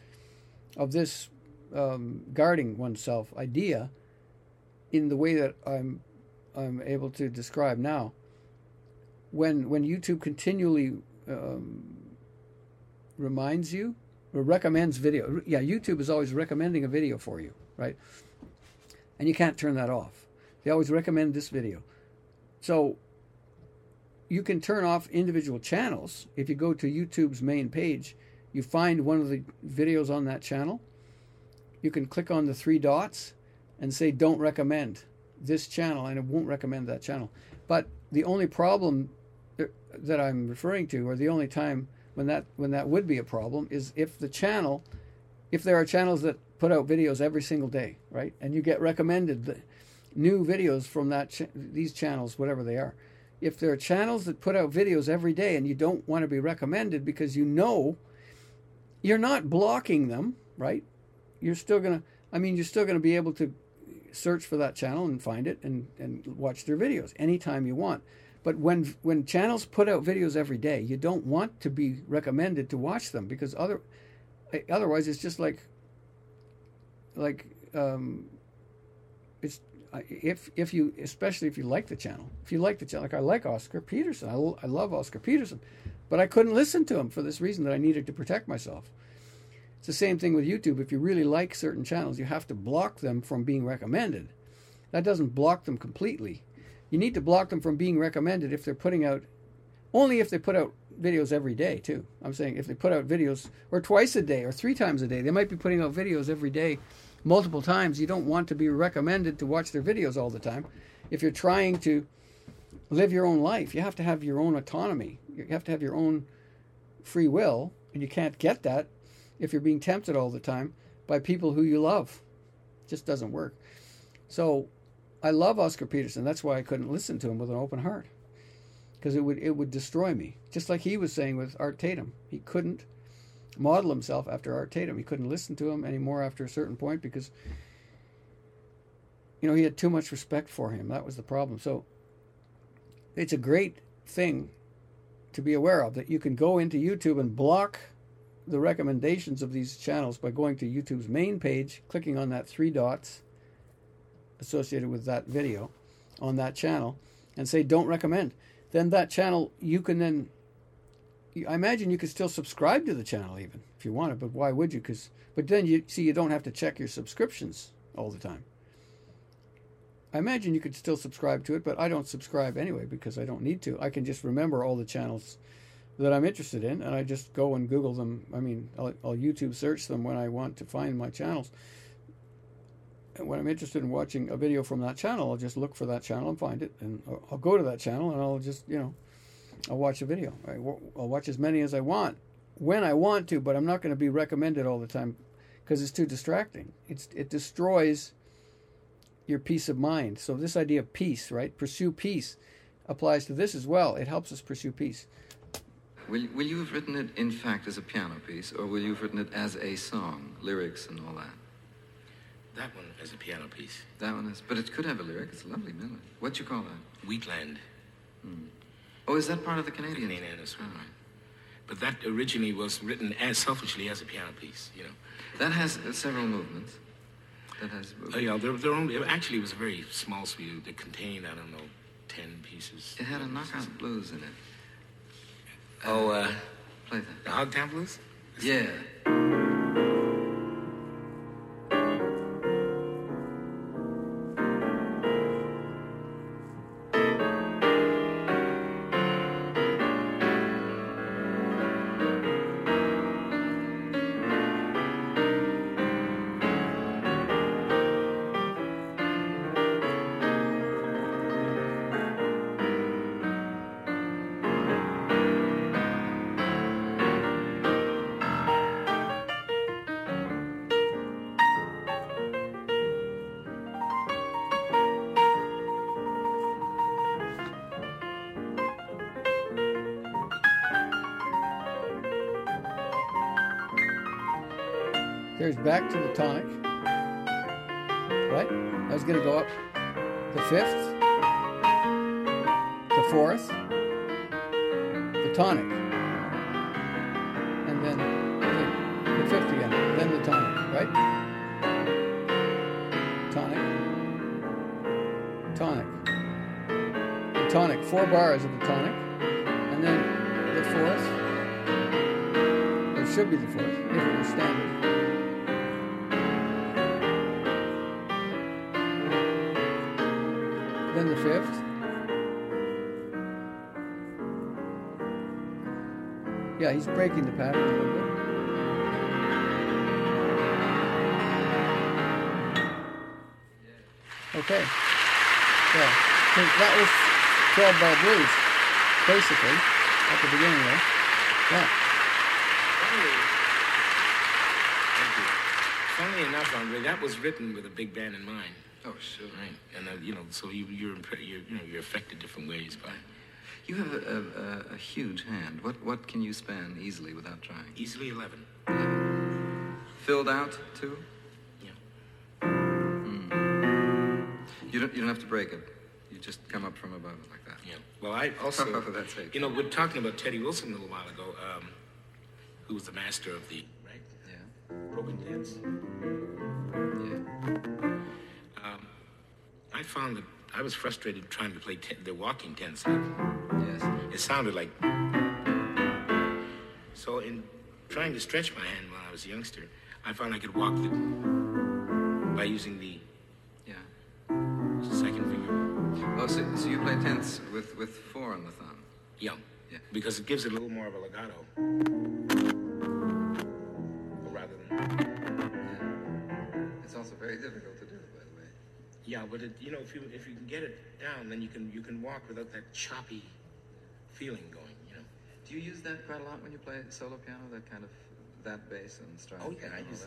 [SPEAKER 1] guarding oneself idea in the way that I'm able to describe now. When YouTube continually reminds you or recommends video, YouTube is always recommending a video for you, right? And you can't turn that off. They always recommend this video. So you can turn off individual channels. If you go to YouTube's main page, you find one of the videos on that channel. You can click on the three dots and say, don't recommend this channel, and it won't recommend that channel. But the only problem that I'm referring to, or the only time when that would be a problem, is if there are channels that put out videos every single day, right? And you get recommended the new videos from these channels, whatever they are. If there are channels that put out videos every day and you don't want to be recommended because you're not blocking them, right? You're still going to be able to search for that channel and find it and watch their videos anytime you want. But when channels put out videos every day, you don't want to be recommended to watch them, because otherwise it's just especially if you like the channel. If you like the channel, like I like Oscar Peterson. I love Oscar Peterson. But I couldn't listen to him for this reason, that I needed to protect myself. It's the same thing with YouTube. If you really like certain channels, you have to block them from being recommended. That doesn't block them completely. You need to block them from being recommended if they put out videos every day too. I'm saying if they put out videos or twice a day or 3 times a day. They might be putting out videos every day multiple times, you don't want to be recommended to watch their videos all the time. If you're trying to live your own life, you have to have your own autonomy. You have to have your own free will, and you can't get that if you're being tempted all the time by people who you love. It just doesn't work. So I love Oscar Peterson. That's why I couldn't listen to him with an open heart, because it would destroy me. Just like he was saying with Art Tatum. He couldn't model himself after Art Tatum. He couldn't listen to him anymore after a certain point because, you know, he had too much respect for him. That was the problem. So it's a great thing to be aware of, that you can go into YouTube and block the recommendations of these channels by going to YouTube's main page, clicking on that 3 dots associated with that video on that channel, and say don't recommend. Then that channel, you can then, I imagine you could still subscribe to the channel even if you wanted, but why would you? But then you don't have to check your subscriptions all the time. I imagine you could still subscribe to it, but I don't subscribe anyway because I don't need to. I can just remember all the channels that I'm interested in, and I just go and Google them. I mean, I'll YouTube search them when I want to find my channels. And when I'm interested in watching a video from that channel, I'll just look for that channel and find it, and I'll go to that channel and I'll just, I'll watch a video. I'll watch as many as I want when I want to, but I'm not going to be recommended all the time because it's too distracting. It destroys your peace of mind. So this idea of peace, right? Pursue peace applies to this as well. It helps us pursue peace.
[SPEAKER 3] Will you have written it, in fact, as a piano piece, or will you have written it as a song, lyrics and all that?
[SPEAKER 2] That one as a piano piece.
[SPEAKER 3] That one is, but it could have a lyric. It's a lovely melody. What you call that?
[SPEAKER 2] Wheatland.
[SPEAKER 3] Oh, is that part of the Canadian?
[SPEAKER 2] Canadian as well. Right. But that originally was written as selfishly as a piano piece,
[SPEAKER 3] That has several movements. That has.
[SPEAKER 2] Yeah, they're only, actually, it was a very small suite. It contained, 10 pieces.
[SPEAKER 3] It had a knockout blues in it. Play that.
[SPEAKER 2] The Hogtown Blues?
[SPEAKER 3] Yeah.
[SPEAKER 1] There's back to the tonic, right? I was going to go up the 5th, the 4th, the tonic, and then the 5th again, then the tonic, right? Tonic, tonic, the tonic, 4 bars of the tonic, and then the 4th, or it should be the 4th, if it was standard. Then the 5th. Yeah, he's breaking the pattern a little bit. Okay. So that was 12-bar blues, basically, at the beginning there. Yeah.
[SPEAKER 2] Funnily enough, Andre, that was written with a big band in mind.
[SPEAKER 3] Oh, sure.
[SPEAKER 2] Right, and so you're affected different ways by.
[SPEAKER 3] You have a huge hand. What can you span easily without trying?
[SPEAKER 2] Easily 11.
[SPEAKER 3] 11. Filled out too?
[SPEAKER 2] Yeah.
[SPEAKER 3] You don't have to break it. You just come up from above like that.
[SPEAKER 2] Yeah. Well, I also.
[SPEAKER 3] For that sake.
[SPEAKER 2] We're talking about Teddy Wilson a little while ago, who was the master of the broken dance.
[SPEAKER 3] Yeah.
[SPEAKER 2] I found that I was frustrated trying to play the walking tense.
[SPEAKER 3] Yes.
[SPEAKER 2] It sounded like. So in trying to stretch my hand when I was a youngster, I found I could walk by using the second finger.
[SPEAKER 3] Oh, so you play tenths with 4 on the thumb?
[SPEAKER 2] Yeah. Because it gives it a little more of a legato. Rather than.
[SPEAKER 3] It's also very difficult to do, by the way.
[SPEAKER 2] Yeah, but if you can get it down, then you can walk without that choppy feeling going.
[SPEAKER 3] Do you use that quite a lot when you play solo piano? That bass and stride?
[SPEAKER 2] Oh yeah, I use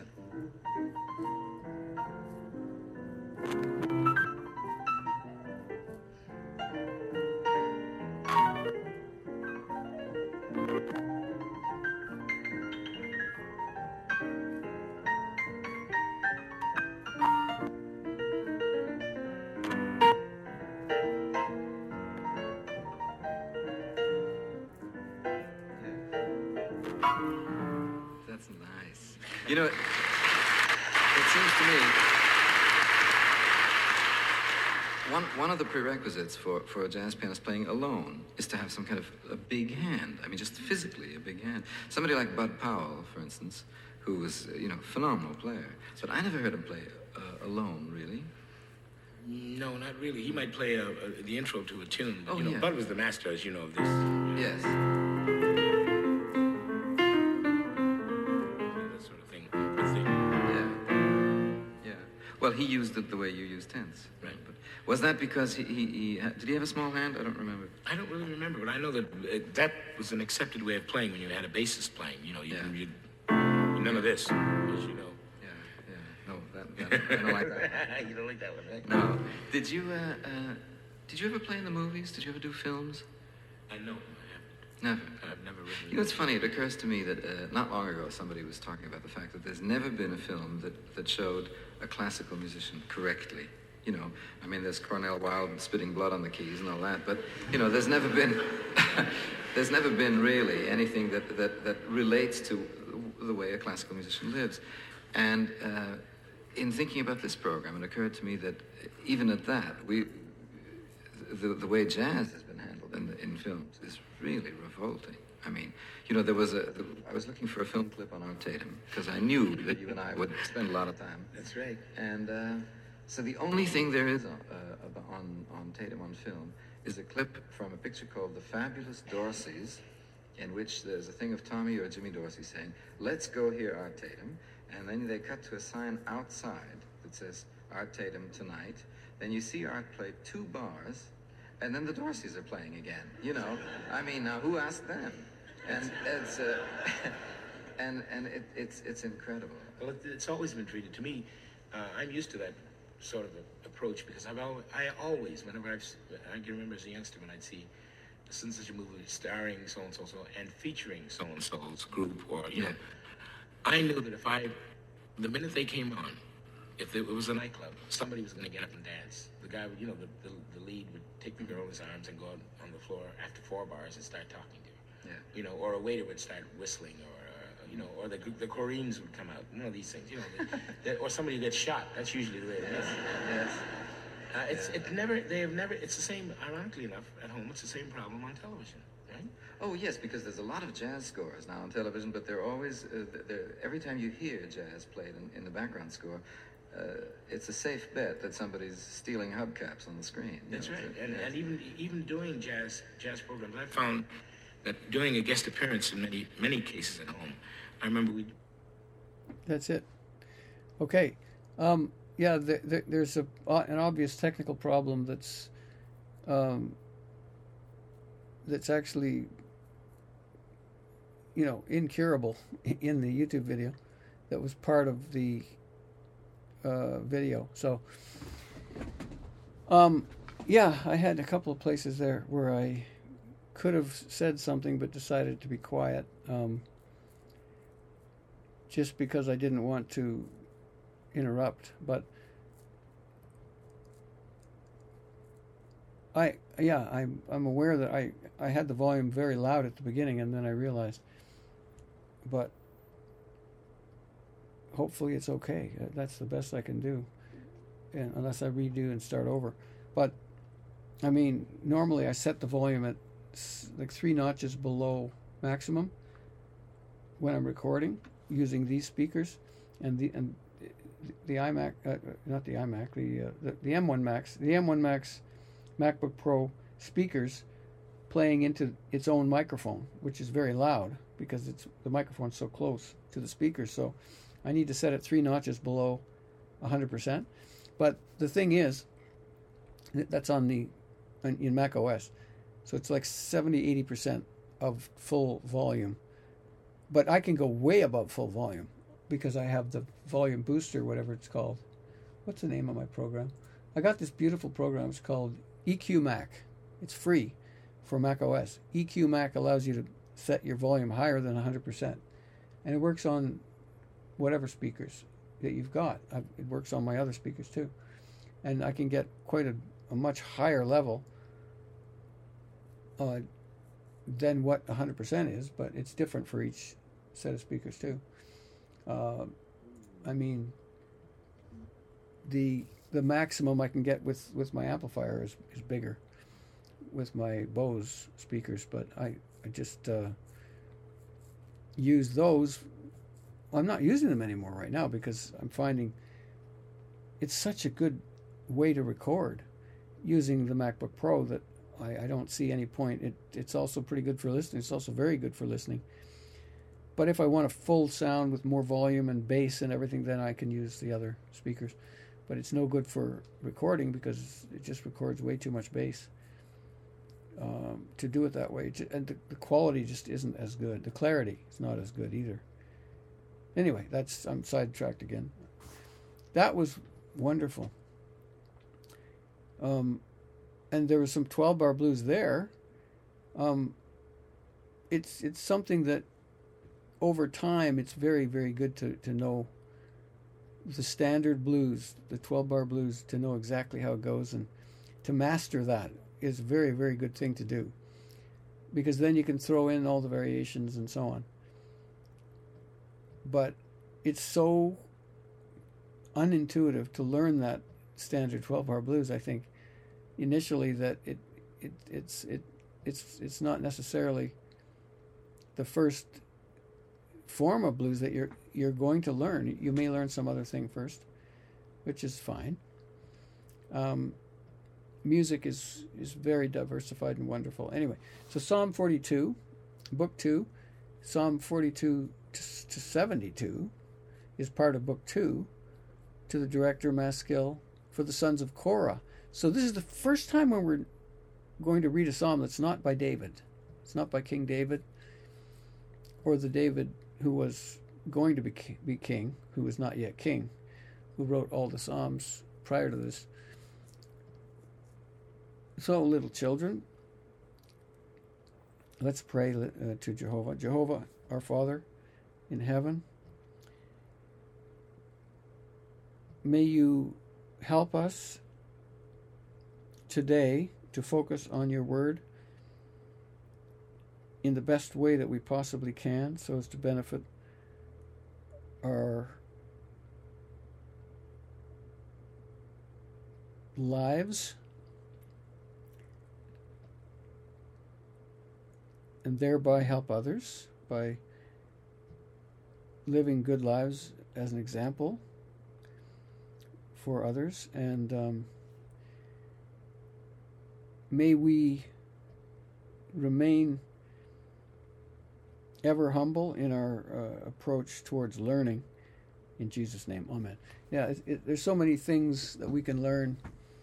[SPEAKER 3] That's nice. It seems to me one of the prerequisites for a jazz pianist playing alone is to have some kind of a big hand. I mean, just physically a big hand. Somebody like Bud Powell, for instance, who was, a phenomenal player. But I never heard him play alone, really.
[SPEAKER 2] No, not really. He might play the intro to a tune. But,
[SPEAKER 3] Oh, yeah.
[SPEAKER 2] Bud was the master, as you know, of this.
[SPEAKER 3] Yes.
[SPEAKER 2] That sort of thing. But
[SPEAKER 3] Yeah. Well, he used it the way you use tense.
[SPEAKER 2] Right.
[SPEAKER 3] But was that because did he have a small hand? I don't remember.
[SPEAKER 2] I don't really remember, but I know that that was an accepted way of playing when you had a bassist playing. None of this, as you know.
[SPEAKER 3] Yeah. No, that I don't like that.
[SPEAKER 2] You don't like that one, right?
[SPEAKER 3] No. Did you ever play in the movies? Did you ever do films?
[SPEAKER 2] I know.
[SPEAKER 3] Never.
[SPEAKER 2] I've never written.
[SPEAKER 3] It's funny. It occurs to me that not long ago somebody was talking about the fact that there's never been a film that showed a classical musician correctly. There's Cornell Wilde spitting blood on the keys and all that, but there's never been really anything that relates to the way a classical musician lives. And in thinking about this program, it occurred to me that even at that, the way jazz has been handled in films is really revolting. I mean, I was looking for a film clip on Art Tatum because I knew that you and I would spend a lot of time.
[SPEAKER 2] That's right.
[SPEAKER 3] And so the only thing there is on Tatum on film is a clip from a picture called The Fabulous Dorseys, in which there's a thing of Tommy or Jimmy Dorsey saying, "Let's go hear Art Tatum," and then they cut to a sign outside that says Art Tatum tonight. Then you see Art play 2 bars, and then the Dorseys are playing again. Now who asked them? And it's it's incredible.
[SPEAKER 2] Well, it's always been treated to me. I'm used to that sort of approach because I always, whenever I can remember as a youngster when I'd see such a movie starring so and so and featuring so and so's group, or I knew that the minute they came on, if it was a nightclub, somebody was going to get up and dance. The guy would, the lead would take the girl in his arms and go out on the floor after 4 bars and start talking to her.
[SPEAKER 3] Yeah.
[SPEAKER 2] Or a waiter would start whistling, or the Koreans would come out. One of these things, or somebody gets shot. That's usually the way it is.
[SPEAKER 3] Yes.
[SPEAKER 2] It's the same, ironically enough, at home, it's the same problem on television, right?
[SPEAKER 3] Oh, yes, because there's a lot of jazz scores now on television, but they're always, every time you hear jazz played in the background score, it's a safe bet that somebody's stealing hubcaps on the screen.
[SPEAKER 2] That's right. And even doing jazz programs, I found that doing a guest appearance in many cases at home, I remember
[SPEAKER 1] That's it. Okay. There's an obvious technical problem that's actually, incurable in the YouTube video. That was part of the video. So, I had a couple of places there where I could have said something but decided to be quiet, just because I didn't want to interrupt. But I'm aware that I had the volume very loud at the beginning, and then I realized, but hopefully it's okay. That's the best I can do, and unless I redo and start over. But I mean, normally I set the volume at like 3 notches below maximum when I'm recording using these speakers, and the iMac, not the iMac, the M1 Max, the M1 Max MacBook Pro speakers playing into its own microphone, which is very loud because the microphone's so close to the speakers. So I need to set it 3 notches below 100%. But the thing is, that's in Mac OS. So it's like 70-80% of full volume. But I can go way above full volume because I have the volume booster, whatever it's called. What's the name of my program? I got this beautiful program. It's called EQ Mac. It's free for Mac OS. EQ Mac allows you to set your volume higher than 100%. And it works on whatever speakers that you've got. It works on my other speakers too. And I can get quite a much higher level than what 100% is, but it's different for each set of speakers too. I mean, the maximum I can get with my amplifier is bigger with my Bose speakers, but I just use those. I'm not using them anymore right now because I'm finding it's such a good way to record using the MacBook Pro that I don't see any point. It's also pretty good for listening. It's also very good for listening. But if I want a full sound with more volume and bass and everything, then I can use the other speakers. But it's no good for recording because it just records way too much bass to do it that way. And the quality just isn't as good. The clarity is not as good either. Anyway, I'm sidetracked again. That was wonderful. And there was some 12-bar blues there. It's something that over time it's very, very good to know the standard blues, the 12-bar blues, to know exactly how it goes, and to master that is a very, very good thing to do, because then you can throw in all the variations and so on. But it's so unintuitive to learn that standard 12-bar blues, I think, initially, that it's not necessarily the first form of blues that you're going to learn. You may learn some other thing first, which is fine. Music is very diversified and wonderful. Anyway, so Psalm 42, Book 2, Psalm 42 to 72 is part of Book 2, to the director Maskil for the sons of Korah. So this is the first time when we're going to read a psalm that's not by David. It's not by King David, or the David who was going to be king, who was not yet king, who wrote all the psalms prior to this. So, little children, let's pray to Jehovah. Jehovah, our Father in heaven, may you help us today to focus on your word in the best way that we possibly can, so as to benefit our lives and thereby help others by living good lives as an example for others. And may we remain ever humble in our approach towards learning. In Jesus' name, amen. Yeah, there's so many things that we can learn,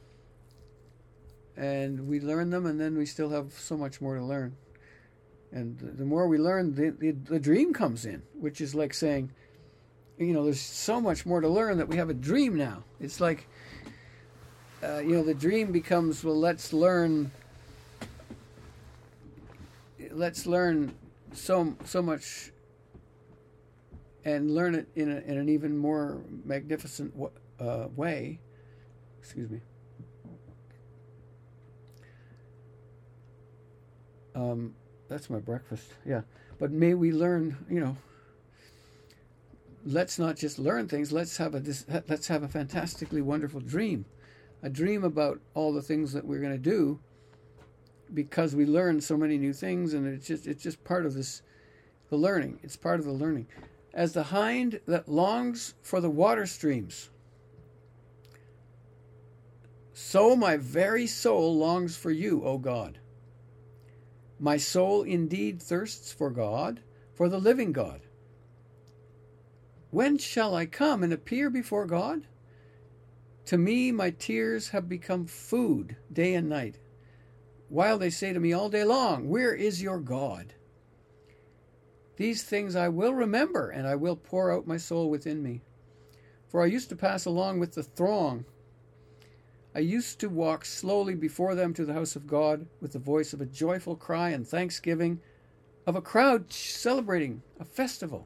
[SPEAKER 1] and we learn them, and then we still have so much more to learn. And the more we learn, the dream comes in, which is like saying, there's so much more to learn that we have a dream now. It's like, the dream becomes, well, let's learn so much, and learn it in an even more magnificent way. Excuse me. That's my breakfast. Yeah, but may we learn. Let's not just learn things. Let's have a fantastically wonderful dream, a dream about all the things that we're going to do, because we learn so many new things, and it's just part of this, the learning. It's part of the learning. As the hind that longs for the water streams, so my very soul longs for you, O God. My soul indeed thirsts for God, for the living God. When shall I come and appear before God? To me, my tears have become food day and night, while they say to me all day long, where is your God? These things I will remember, and I will pour out my soul within me. For I used to pass along with the throng. I used to walk slowly before them to the house of God with the voice of a joyful cry and thanksgiving of a crowd celebrating a festival.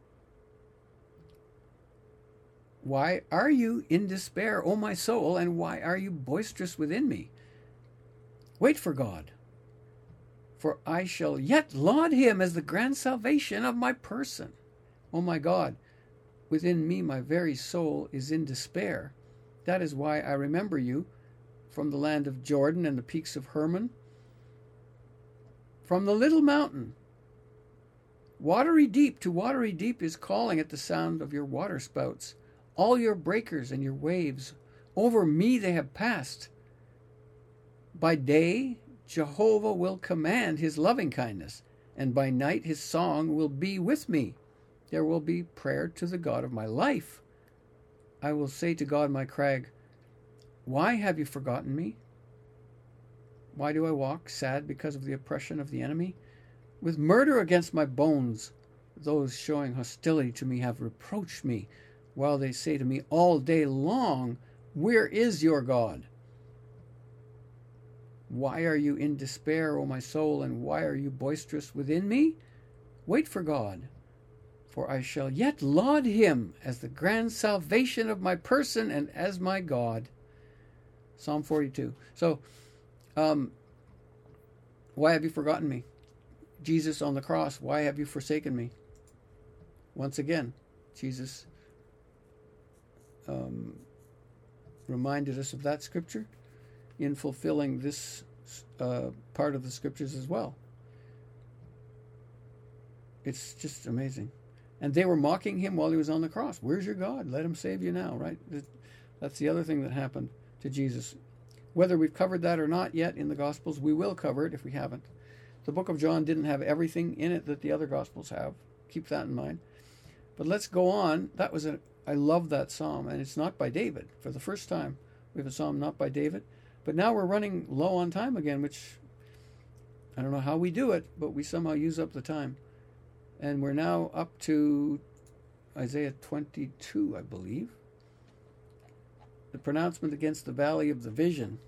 [SPEAKER 1] Why are you in despair, O my soul, and why are you boisterous within me? Wait for God, for I shall yet laud him as the grand salvation of my person. O my God, within me my very soul is in despair. That is why I remember you from the land of Jordan and the peaks of Hermon, from the little mountain. Watery deep to watery deep is calling at the sound of your waterspouts. All your breakers and your waves, over me they have passed. By day, Jehovah will command his loving kindness, and by night his song will be with me. There will be prayer to the God of my life. I will say to God, my crag, why have you forgotten me? Why do I walk sad because of the oppression of the enemy? With murder against my bones, those showing hostility to me have reproached me, while they say to me all day long, where is your God? Why are you in despair, O my soul, and why are you boisterous within me? Wait for God, for I shall yet laud him as the grand salvation of my person and as my God. Psalm 42. So, why have you forgotten me? Jesus on the cross, why have you forsaken me? Once again, Jesus reminded us of that scripture in fulfilling this part of the scriptures as well. It's just amazing. And they were mocking him while he was on the cross. Where's your God? Let him save you now, right? That's the other thing that happened to Jesus. Whether we've covered that or not yet in the Gospels, we will cover it if we haven't. The book of John didn't have everything in it that the other Gospels have. Keep that in mind. But let's go on. I love that psalm, and it's not by David. For the first time, we have a psalm not by David. But now we're running low on time again, which I don't know how we do it, but we somehow use up the time. And we're now up to Isaiah 22, I believe. The pronouncement against the valley of the vision.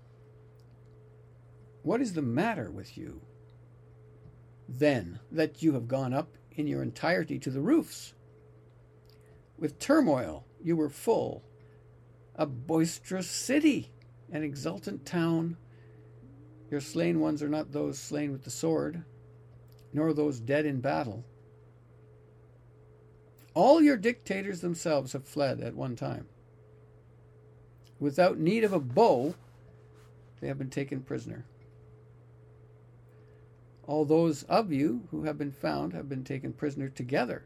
[SPEAKER 1] What is the matter with you, then, that you have gone up in your entirety to the roofs? With turmoil you were full, a boisterous city, an exultant town. Your slain ones are not those slain with the sword, nor those dead in battle. All your dictators themselves have fled at one time. Without need of a bow, they have been taken prisoner. All those of you who have been found have been taken prisoner together.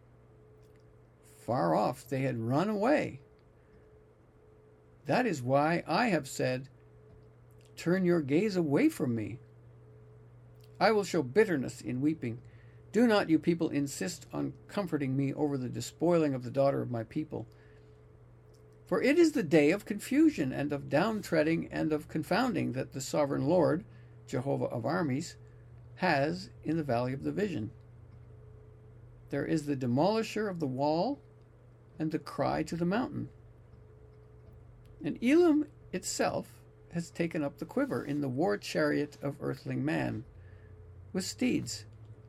[SPEAKER 1] Far off they had run away. That is why I have said, turn your gaze away from me. I will show bitterness in weeping. Do not, you people, insist on comforting me over the despoiling of the daughter of my people. For it is the day of confusion and of downtreading and of confounding that the sovereign Lord, Jehovah of armies, has in the valley of the vision. There is the demolisher of the wall and the cry to the mountain. And Elam itself has taken up the quiver in the war chariot of earthling man with steeds.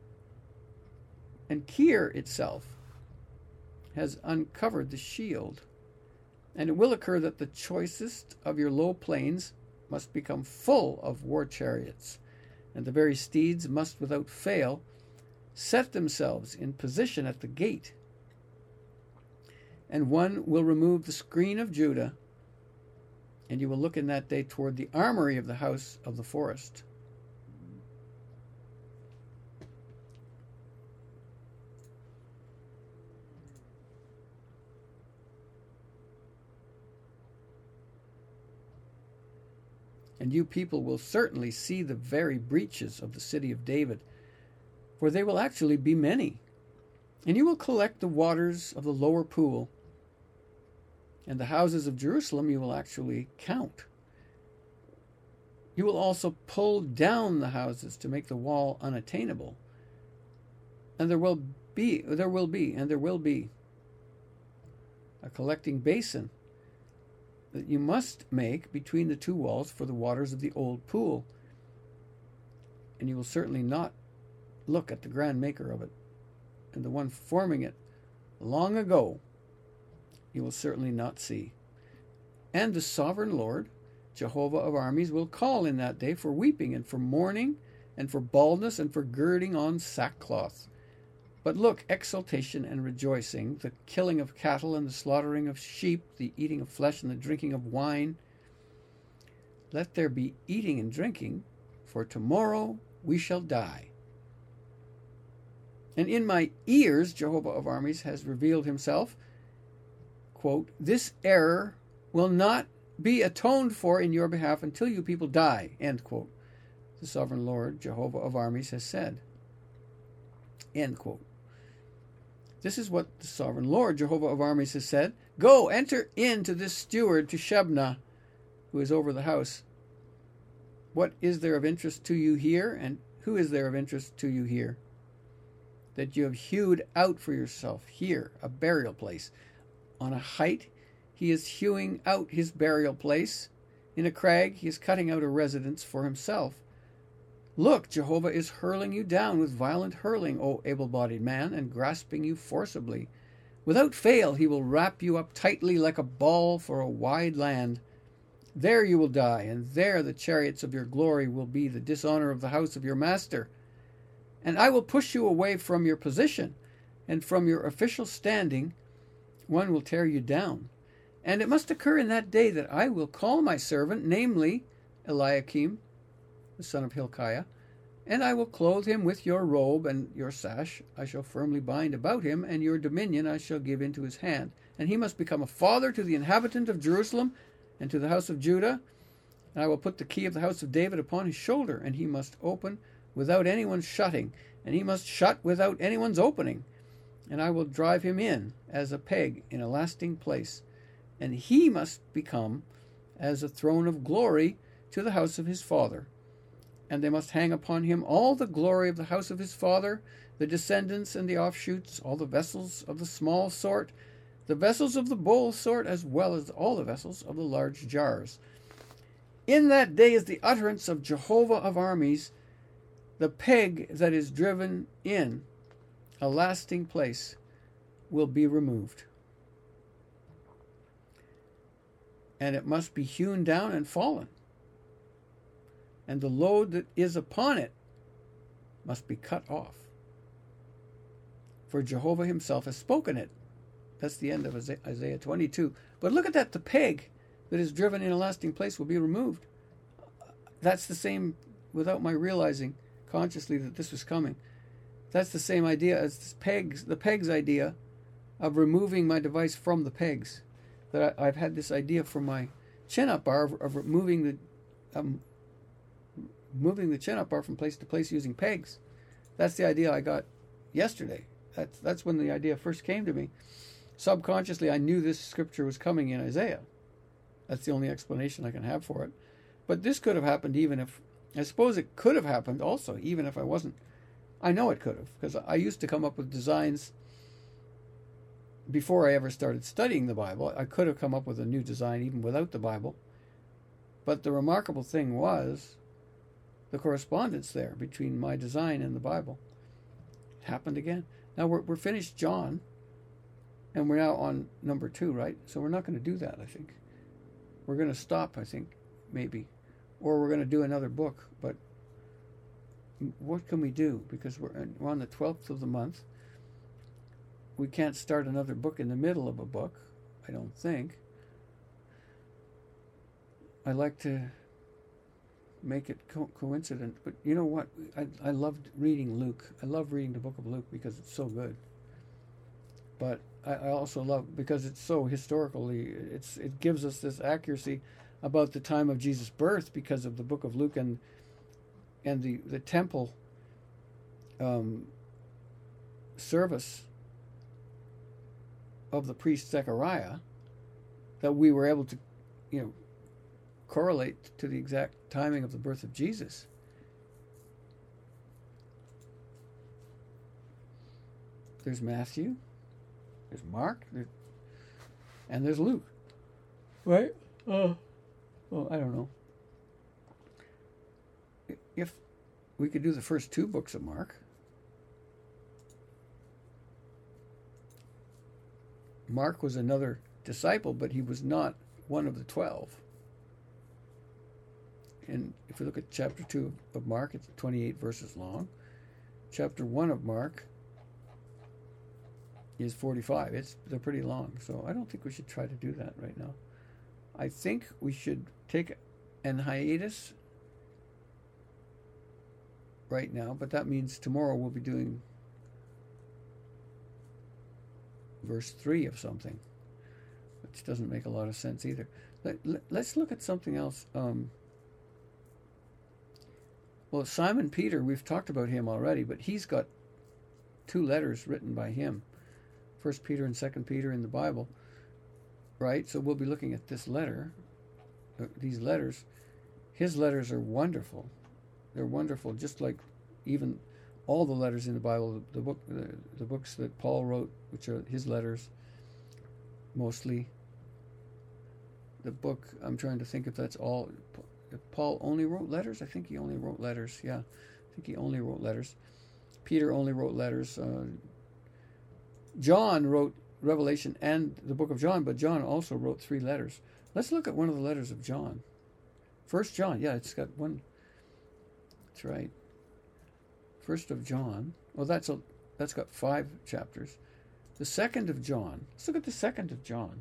[SPEAKER 1] And Kir itself has uncovered the shield. And it will occur that the choicest of your low plains must become full of war chariots, and the very steeds must without fail set themselves in position at the gate. And one will remove the screen of Judah, and you will look in that day toward the armory of the house of the forest. And you people will certainly see the very breaches of the city of David, for they will actually be many. And you will collect the waters of the lower pool, And the houses of Jerusalem you will actually count. You will also pull down the houses to make the wall unattainable. And there will be a collecting basin that you must make between the two walls for the waters of the old pool. And you will certainly not look at the grand maker of it, and the one forming it long ago you will certainly not see. And the sovereign Lord, Jehovah of armies, will call in that day for weeping and for mourning and for baldness and for girding on sackcloth. But look, exultation and rejoicing, the killing of cattle and the slaughtering of sheep, the eating of flesh and the drinking of wine. Let there be eating and drinking, for tomorrow we shall die. And in my ears, Jehovah of armies has revealed himself, quote, this error will not be atoned for in your behalf until you people die, end quote. The sovereign Lord, Jehovah of armies, has said, end quote. This is what the sovereign Lord, Jehovah of armies, has said. Go, enter into this steward, to Shebna, who is over the house. What is there of interest to you here, and who is there of interest to you here? That you have hewed out for yourself here a burial place. On a height he is hewing out his burial place. In a crag he is cutting out a residence for himself. Look, Jehovah is hurling you down with violent hurling, O able-bodied man, and grasping you forcibly. Without fail he will wrap you up tightly like a ball for a wide land. There you will die, and there the chariots of your glory will be the dishonor of the house of your master. And I will push you away from your position, and from your official standing one will tear you down. And it must occur in that day that I will call my servant, namely Eliakim, the son of Hilkiah, and I will clothe him with your robe, and your sash I shall firmly bind about him, and your dominion I shall give into his hand. And he must become a father to the inhabitant of Jerusalem and to the house of Judah. And I will put the key of the house of David upon his shoulder, and he must open without anyone's shutting, and he must shut without anyone's opening. And I will drive him in as a peg in a lasting place, and he must become as a throne of glory to the house of his father. And they must hang upon him all the glory of the house of his father, the descendants and the offshoots, all the vessels of the small sort, the vessels of the bowl sort, as well as all the vessels of the large jars. In that day is the utterance of Jehovah of armies, the peg that is driven in a lasting place will be removed. And it must be hewn down and fallen. And the load that is upon it must be cut off. For Jehovah himself has spoken it. That's the end of Isaiah 22. But look at that, the peg that is driven in a lasting place will be removed. That's the same, without my realizing consciously that this was coming, that's the same idea as the pegs idea of removing my device from the pegs. That I've had this idea for my chin-up bar of moving the chin-up bar from place to place using pegs. That's the idea I got yesterday. That's when the idea first came to me. Subconsciously, I knew this scripture was coming in Isaiah. That's the only explanation I can have for it. But this could have happened even if, I suppose it could have happened also, even if I wasn't. I know it could have, because I used to come up with designs before I ever started studying the Bible. I could have come up with a new design even without the Bible. But the remarkable thing was the correspondence there between my design and the Bible. It happened again. Now we're finished John, and we're now on number 2, right? So we're not going to do that, I think. We're going to stop, I think, maybe. Or we're going to do another book. But what can we do? Because we're on the 12th of the month. We can't start another book in the middle of a book, I don't think. I like to make it coincident. But you know what? I loved reading Luke. I love reading the book of Luke because it's so good. But I also love, because it's so historically, it gives us this accuracy about the time of Jesus' birth because of the book of Luke and the temple service of the priest Zechariah that we were able to, correlate to the exact timing of the birth of Jesus. There's Matthew, there's Mark, and there's Luke, right? Well, I don't know. If we could do the first 2 books of Mark, Mark was another disciple, but he was not one of the 12. And if we look at chapter 2 of Mark, it's 28 verses long. Chapter 1 of Mark is 45. They're pretty long, so I don't think we should try to do that right now. I think we should take an hiatus right now, but that means tomorrow we'll be doing verse 3 of something, which doesn't make a lot of sense either. Let's look at something else. Well, Simon Peter, we've talked about him already, but he's got 2 letters written by him, 1 Peter and 2 Peter in the Bible, right? So we'll be looking at this letter, these letters. His letters are wonderful. They're wonderful, just like even all the letters in the Bible, the books that Paul wrote, which are his letters, mostly. The book, I'm trying to think if that's all. If Paul only wrote letters? I think he only wrote letters. Yeah, I think he only wrote letters. Peter only wrote letters. John wrote Revelation and the book of John, but John also wrote 3 letters. Let's look at one of the letters of John. 1 John, yeah, it's got one. That's right. 1st of John. Well, that's got 5 chapters. The 2nd of John. Let's look at the 2nd of John.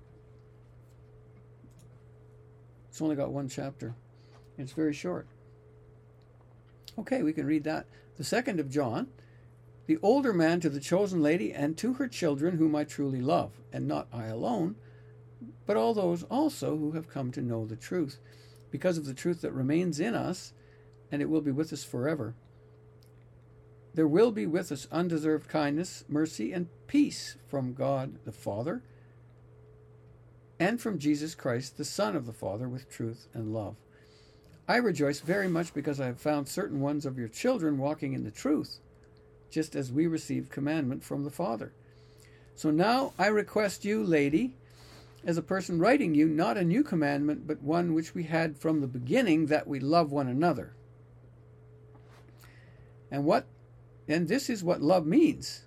[SPEAKER 1] It's only got 1 chapter. It's very short. Okay, we can read that. The 2nd of John. The older man to the chosen lady and to her children whom I truly love, and not I alone, but all those also who have come to know the truth, because of the truth that remains in us, and it will be with us forever. There will be with us undeserved kindness, mercy, and peace from God the Father, and from Jesus Christ, the Son of the Father, with truth and love. I rejoice very much because I have found certain ones of your children walking in the truth, just as we received commandment from the Father. So now I request you, lady, as a person writing you, not a new commandment, but one which we had from the beginning, that we love one another. And this is what love means,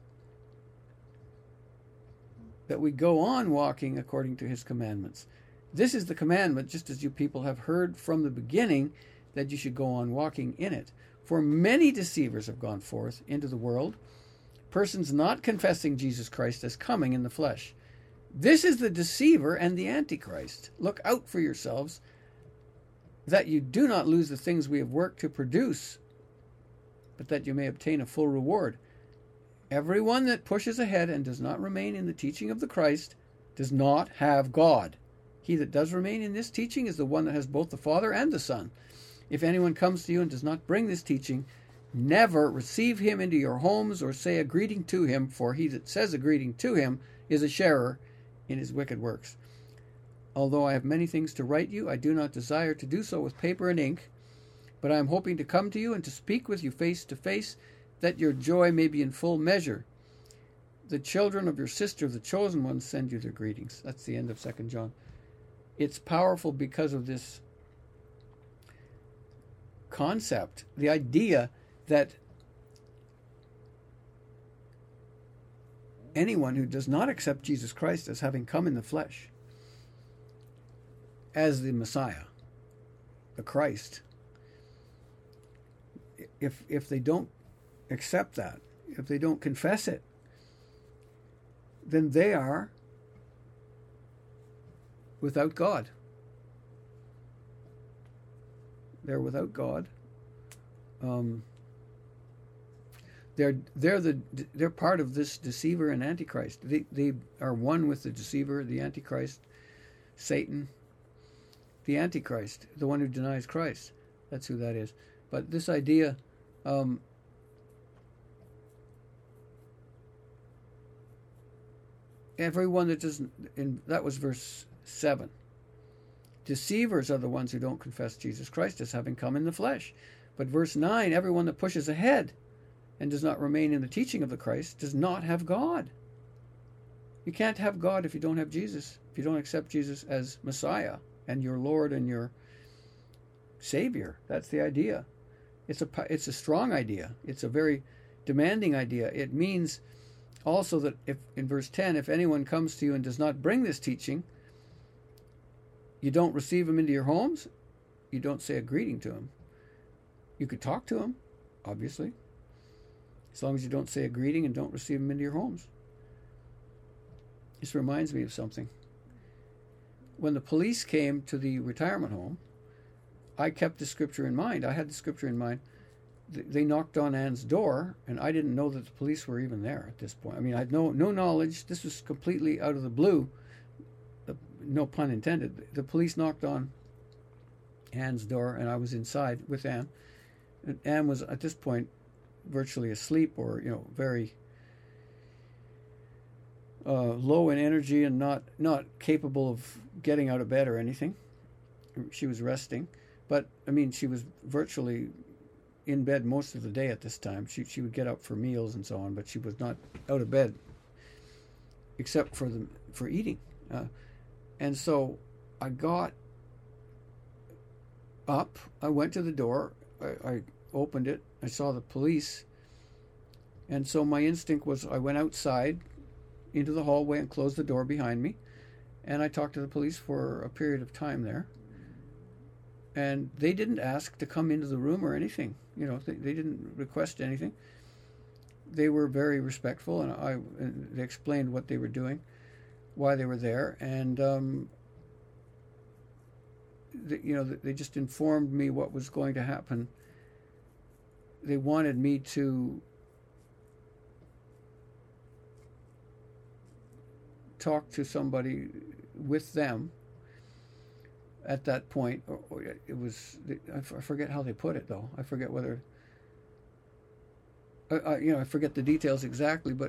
[SPEAKER 1] that we go on walking according to his commandments. This is the commandment, just as you people have heard from the beginning, that you should go on walking in it. For many deceivers have gone forth into the world, persons not confessing Jesus Christ as coming in the flesh. This is the deceiver and the Antichrist. Look out for yourselves, that you do not lose the things we have worked to produce, but that you may obtain a full reward. Everyone that pushes ahead and does not remain in the teaching of the Christ does not have God. He that does remain in this teaching is the one that has both the Father and the Son. If anyone comes to you and does not bring this teaching, never receive him into your homes or say a greeting to him, for he that says a greeting to him is a sharer in his wicked works. Although I have many things to write you, I do not desire to do so with paper and ink, but I am hoping to come to you and to speak with you face to face, that your joy may be in full measure. The children of your sister, the chosen ones, send you their greetings. That's the end of 2 John. It's powerful because of this concept, the idea that anyone who does not accept Jesus Christ as having come in the flesh, as the Messiah, the Christ, if they don't accept that, if they don't confess it, then they are without God. They're without God. They're part of this deceiver and Antichrist. They are one with the deceiver, the Antichrist, Satan, the Antichrist, the one who denies Christ. That's who that is. But this idea, everyone that doesn't, that was verse 7. Deceivers are the ones who don't confess Jesus Christ as having come in the flesh. But verse 9, everyone that pushes ahead and does not remain in the teaching of the Christ does not have God. You can't have God if you don't have Jesus, if you don't accept Jesus as Messiah and your Lord and your Savior. That's the idea. It's a strong idea. It's a very demanding idea. It means also that if in verse 10, if anyone comes to you and does not bring this teaching, you don't receive him into your homes, you don't say a greeting to him. You could talk to him, obviously, as long as you don't say a greeting and don't receive him into your homes. This reminds me of something. When the police came to the retirement home, I kept the scripture in mind. I had the scripture in mind. They knocked on Anne's door, and I didn't know that the police were even there at this point. I mean, I had no knowledge. This was completely out of the blue. No pun intended. The police knocked on Anne's door, and I was inside with Anne. And Anne was, at this point, virtually asleep or, very low in energy and not capable of getting out of bed or anything. She was resting. But, I mean, she was virtually in bed most of the day at this time. She would get up for meals and so on, but she was not out of bed except for eating. And so I got up, I went to the door, I opened it, I saw the police, and so my instinct was I went outside into the hallway and closed the door behind me, and I talked to the police for a period of time there. And they didn't ask to come into the room or anything. They didn't request anything. They were very respectful, and they explained what they were doing, why they were there, and they just informed me what was going to happen. They wanted me to talk to somebody with them at that point. It was, I forget how they put it, though. I forget whether, I forget the details exactly, but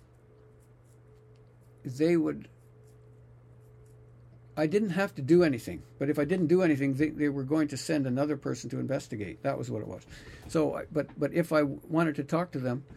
[SPEAKER 1] I didn't have to do anything, but if I didn't do anything, they were going to send another person to investigate. That was what it was. So, but if I wanted to talk to them,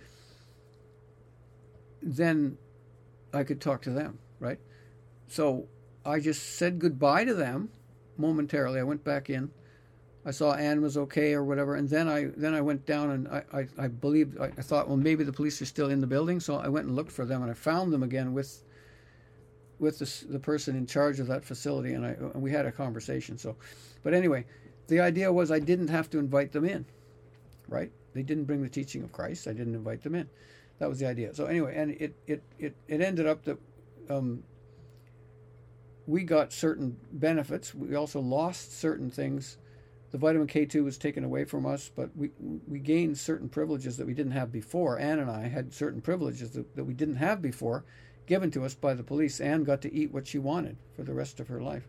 [SPEAKER 1] then I could talk to them, right? So I just said goodbye to them momentarily. I went back in. I saw Anne was okay or whatever, and then I went down, and I thought, well, maybe the police are still in the building, so I went and looked for them, and I found them again with the person in charge of that facility, and we had a conversation. So, but anyway, the idea was I didn't have to invite them in, right? They didn't bring the teaching of Christ. I didn't invite them in. That was the idea. So anyway, and it ended up that we got certain benefits. We also lost certain things. The vitamin K2 was taken away from us, but we gained certain privileges that we didn't have before. Anne and I had certain privileges that we didn't have before, given to us by the police. Anne got to eat what she wanted for the rest of her life.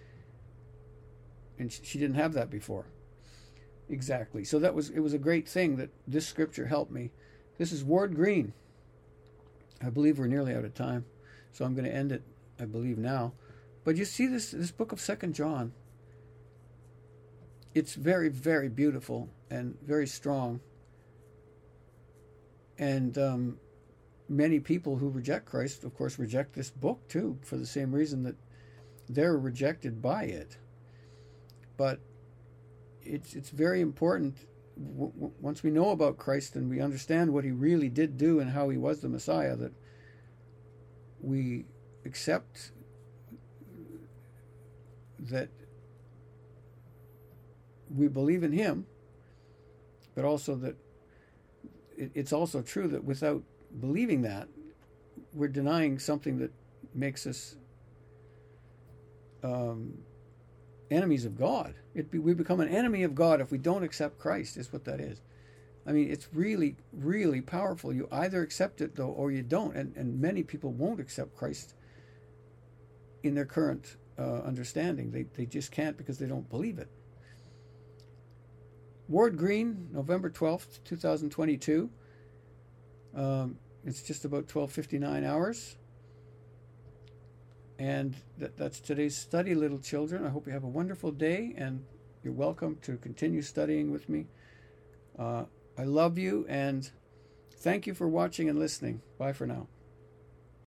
[SPEAKER 1] And she didn't have that before. Exactly. So it was a great thing that this scripture helped me. This is Ward Green. I believe we're nearly out of time, so I'm going to end it, I believe, now. But you see this book of 2 John. It's very, very beautiful and very strong. And many people who reject Christ, of course, reject this book too, for the same reason that they're rejected by it. But it's very important, once we know about Christ and we understand what he really did do and how he was the Messiah, that we accept that we believe in him, but also that it's also true that without believing that, we're denying something that makes us enemies of God. We become an enemy of God if we don't accept Christ, is what that is. I mean, it's really, really powerful. You either accept it, though, or you don't. And many people won't accept Christ in their current understanding. They just can't because they don't believe it. Ward Green, November 12th, 2022. It's just about 12:59 hours. And that's today's study, little children. I hope you have a wonderful day, and you're welcome to continue studying with me. I love you, and thank you for watching and listening. Bye for now.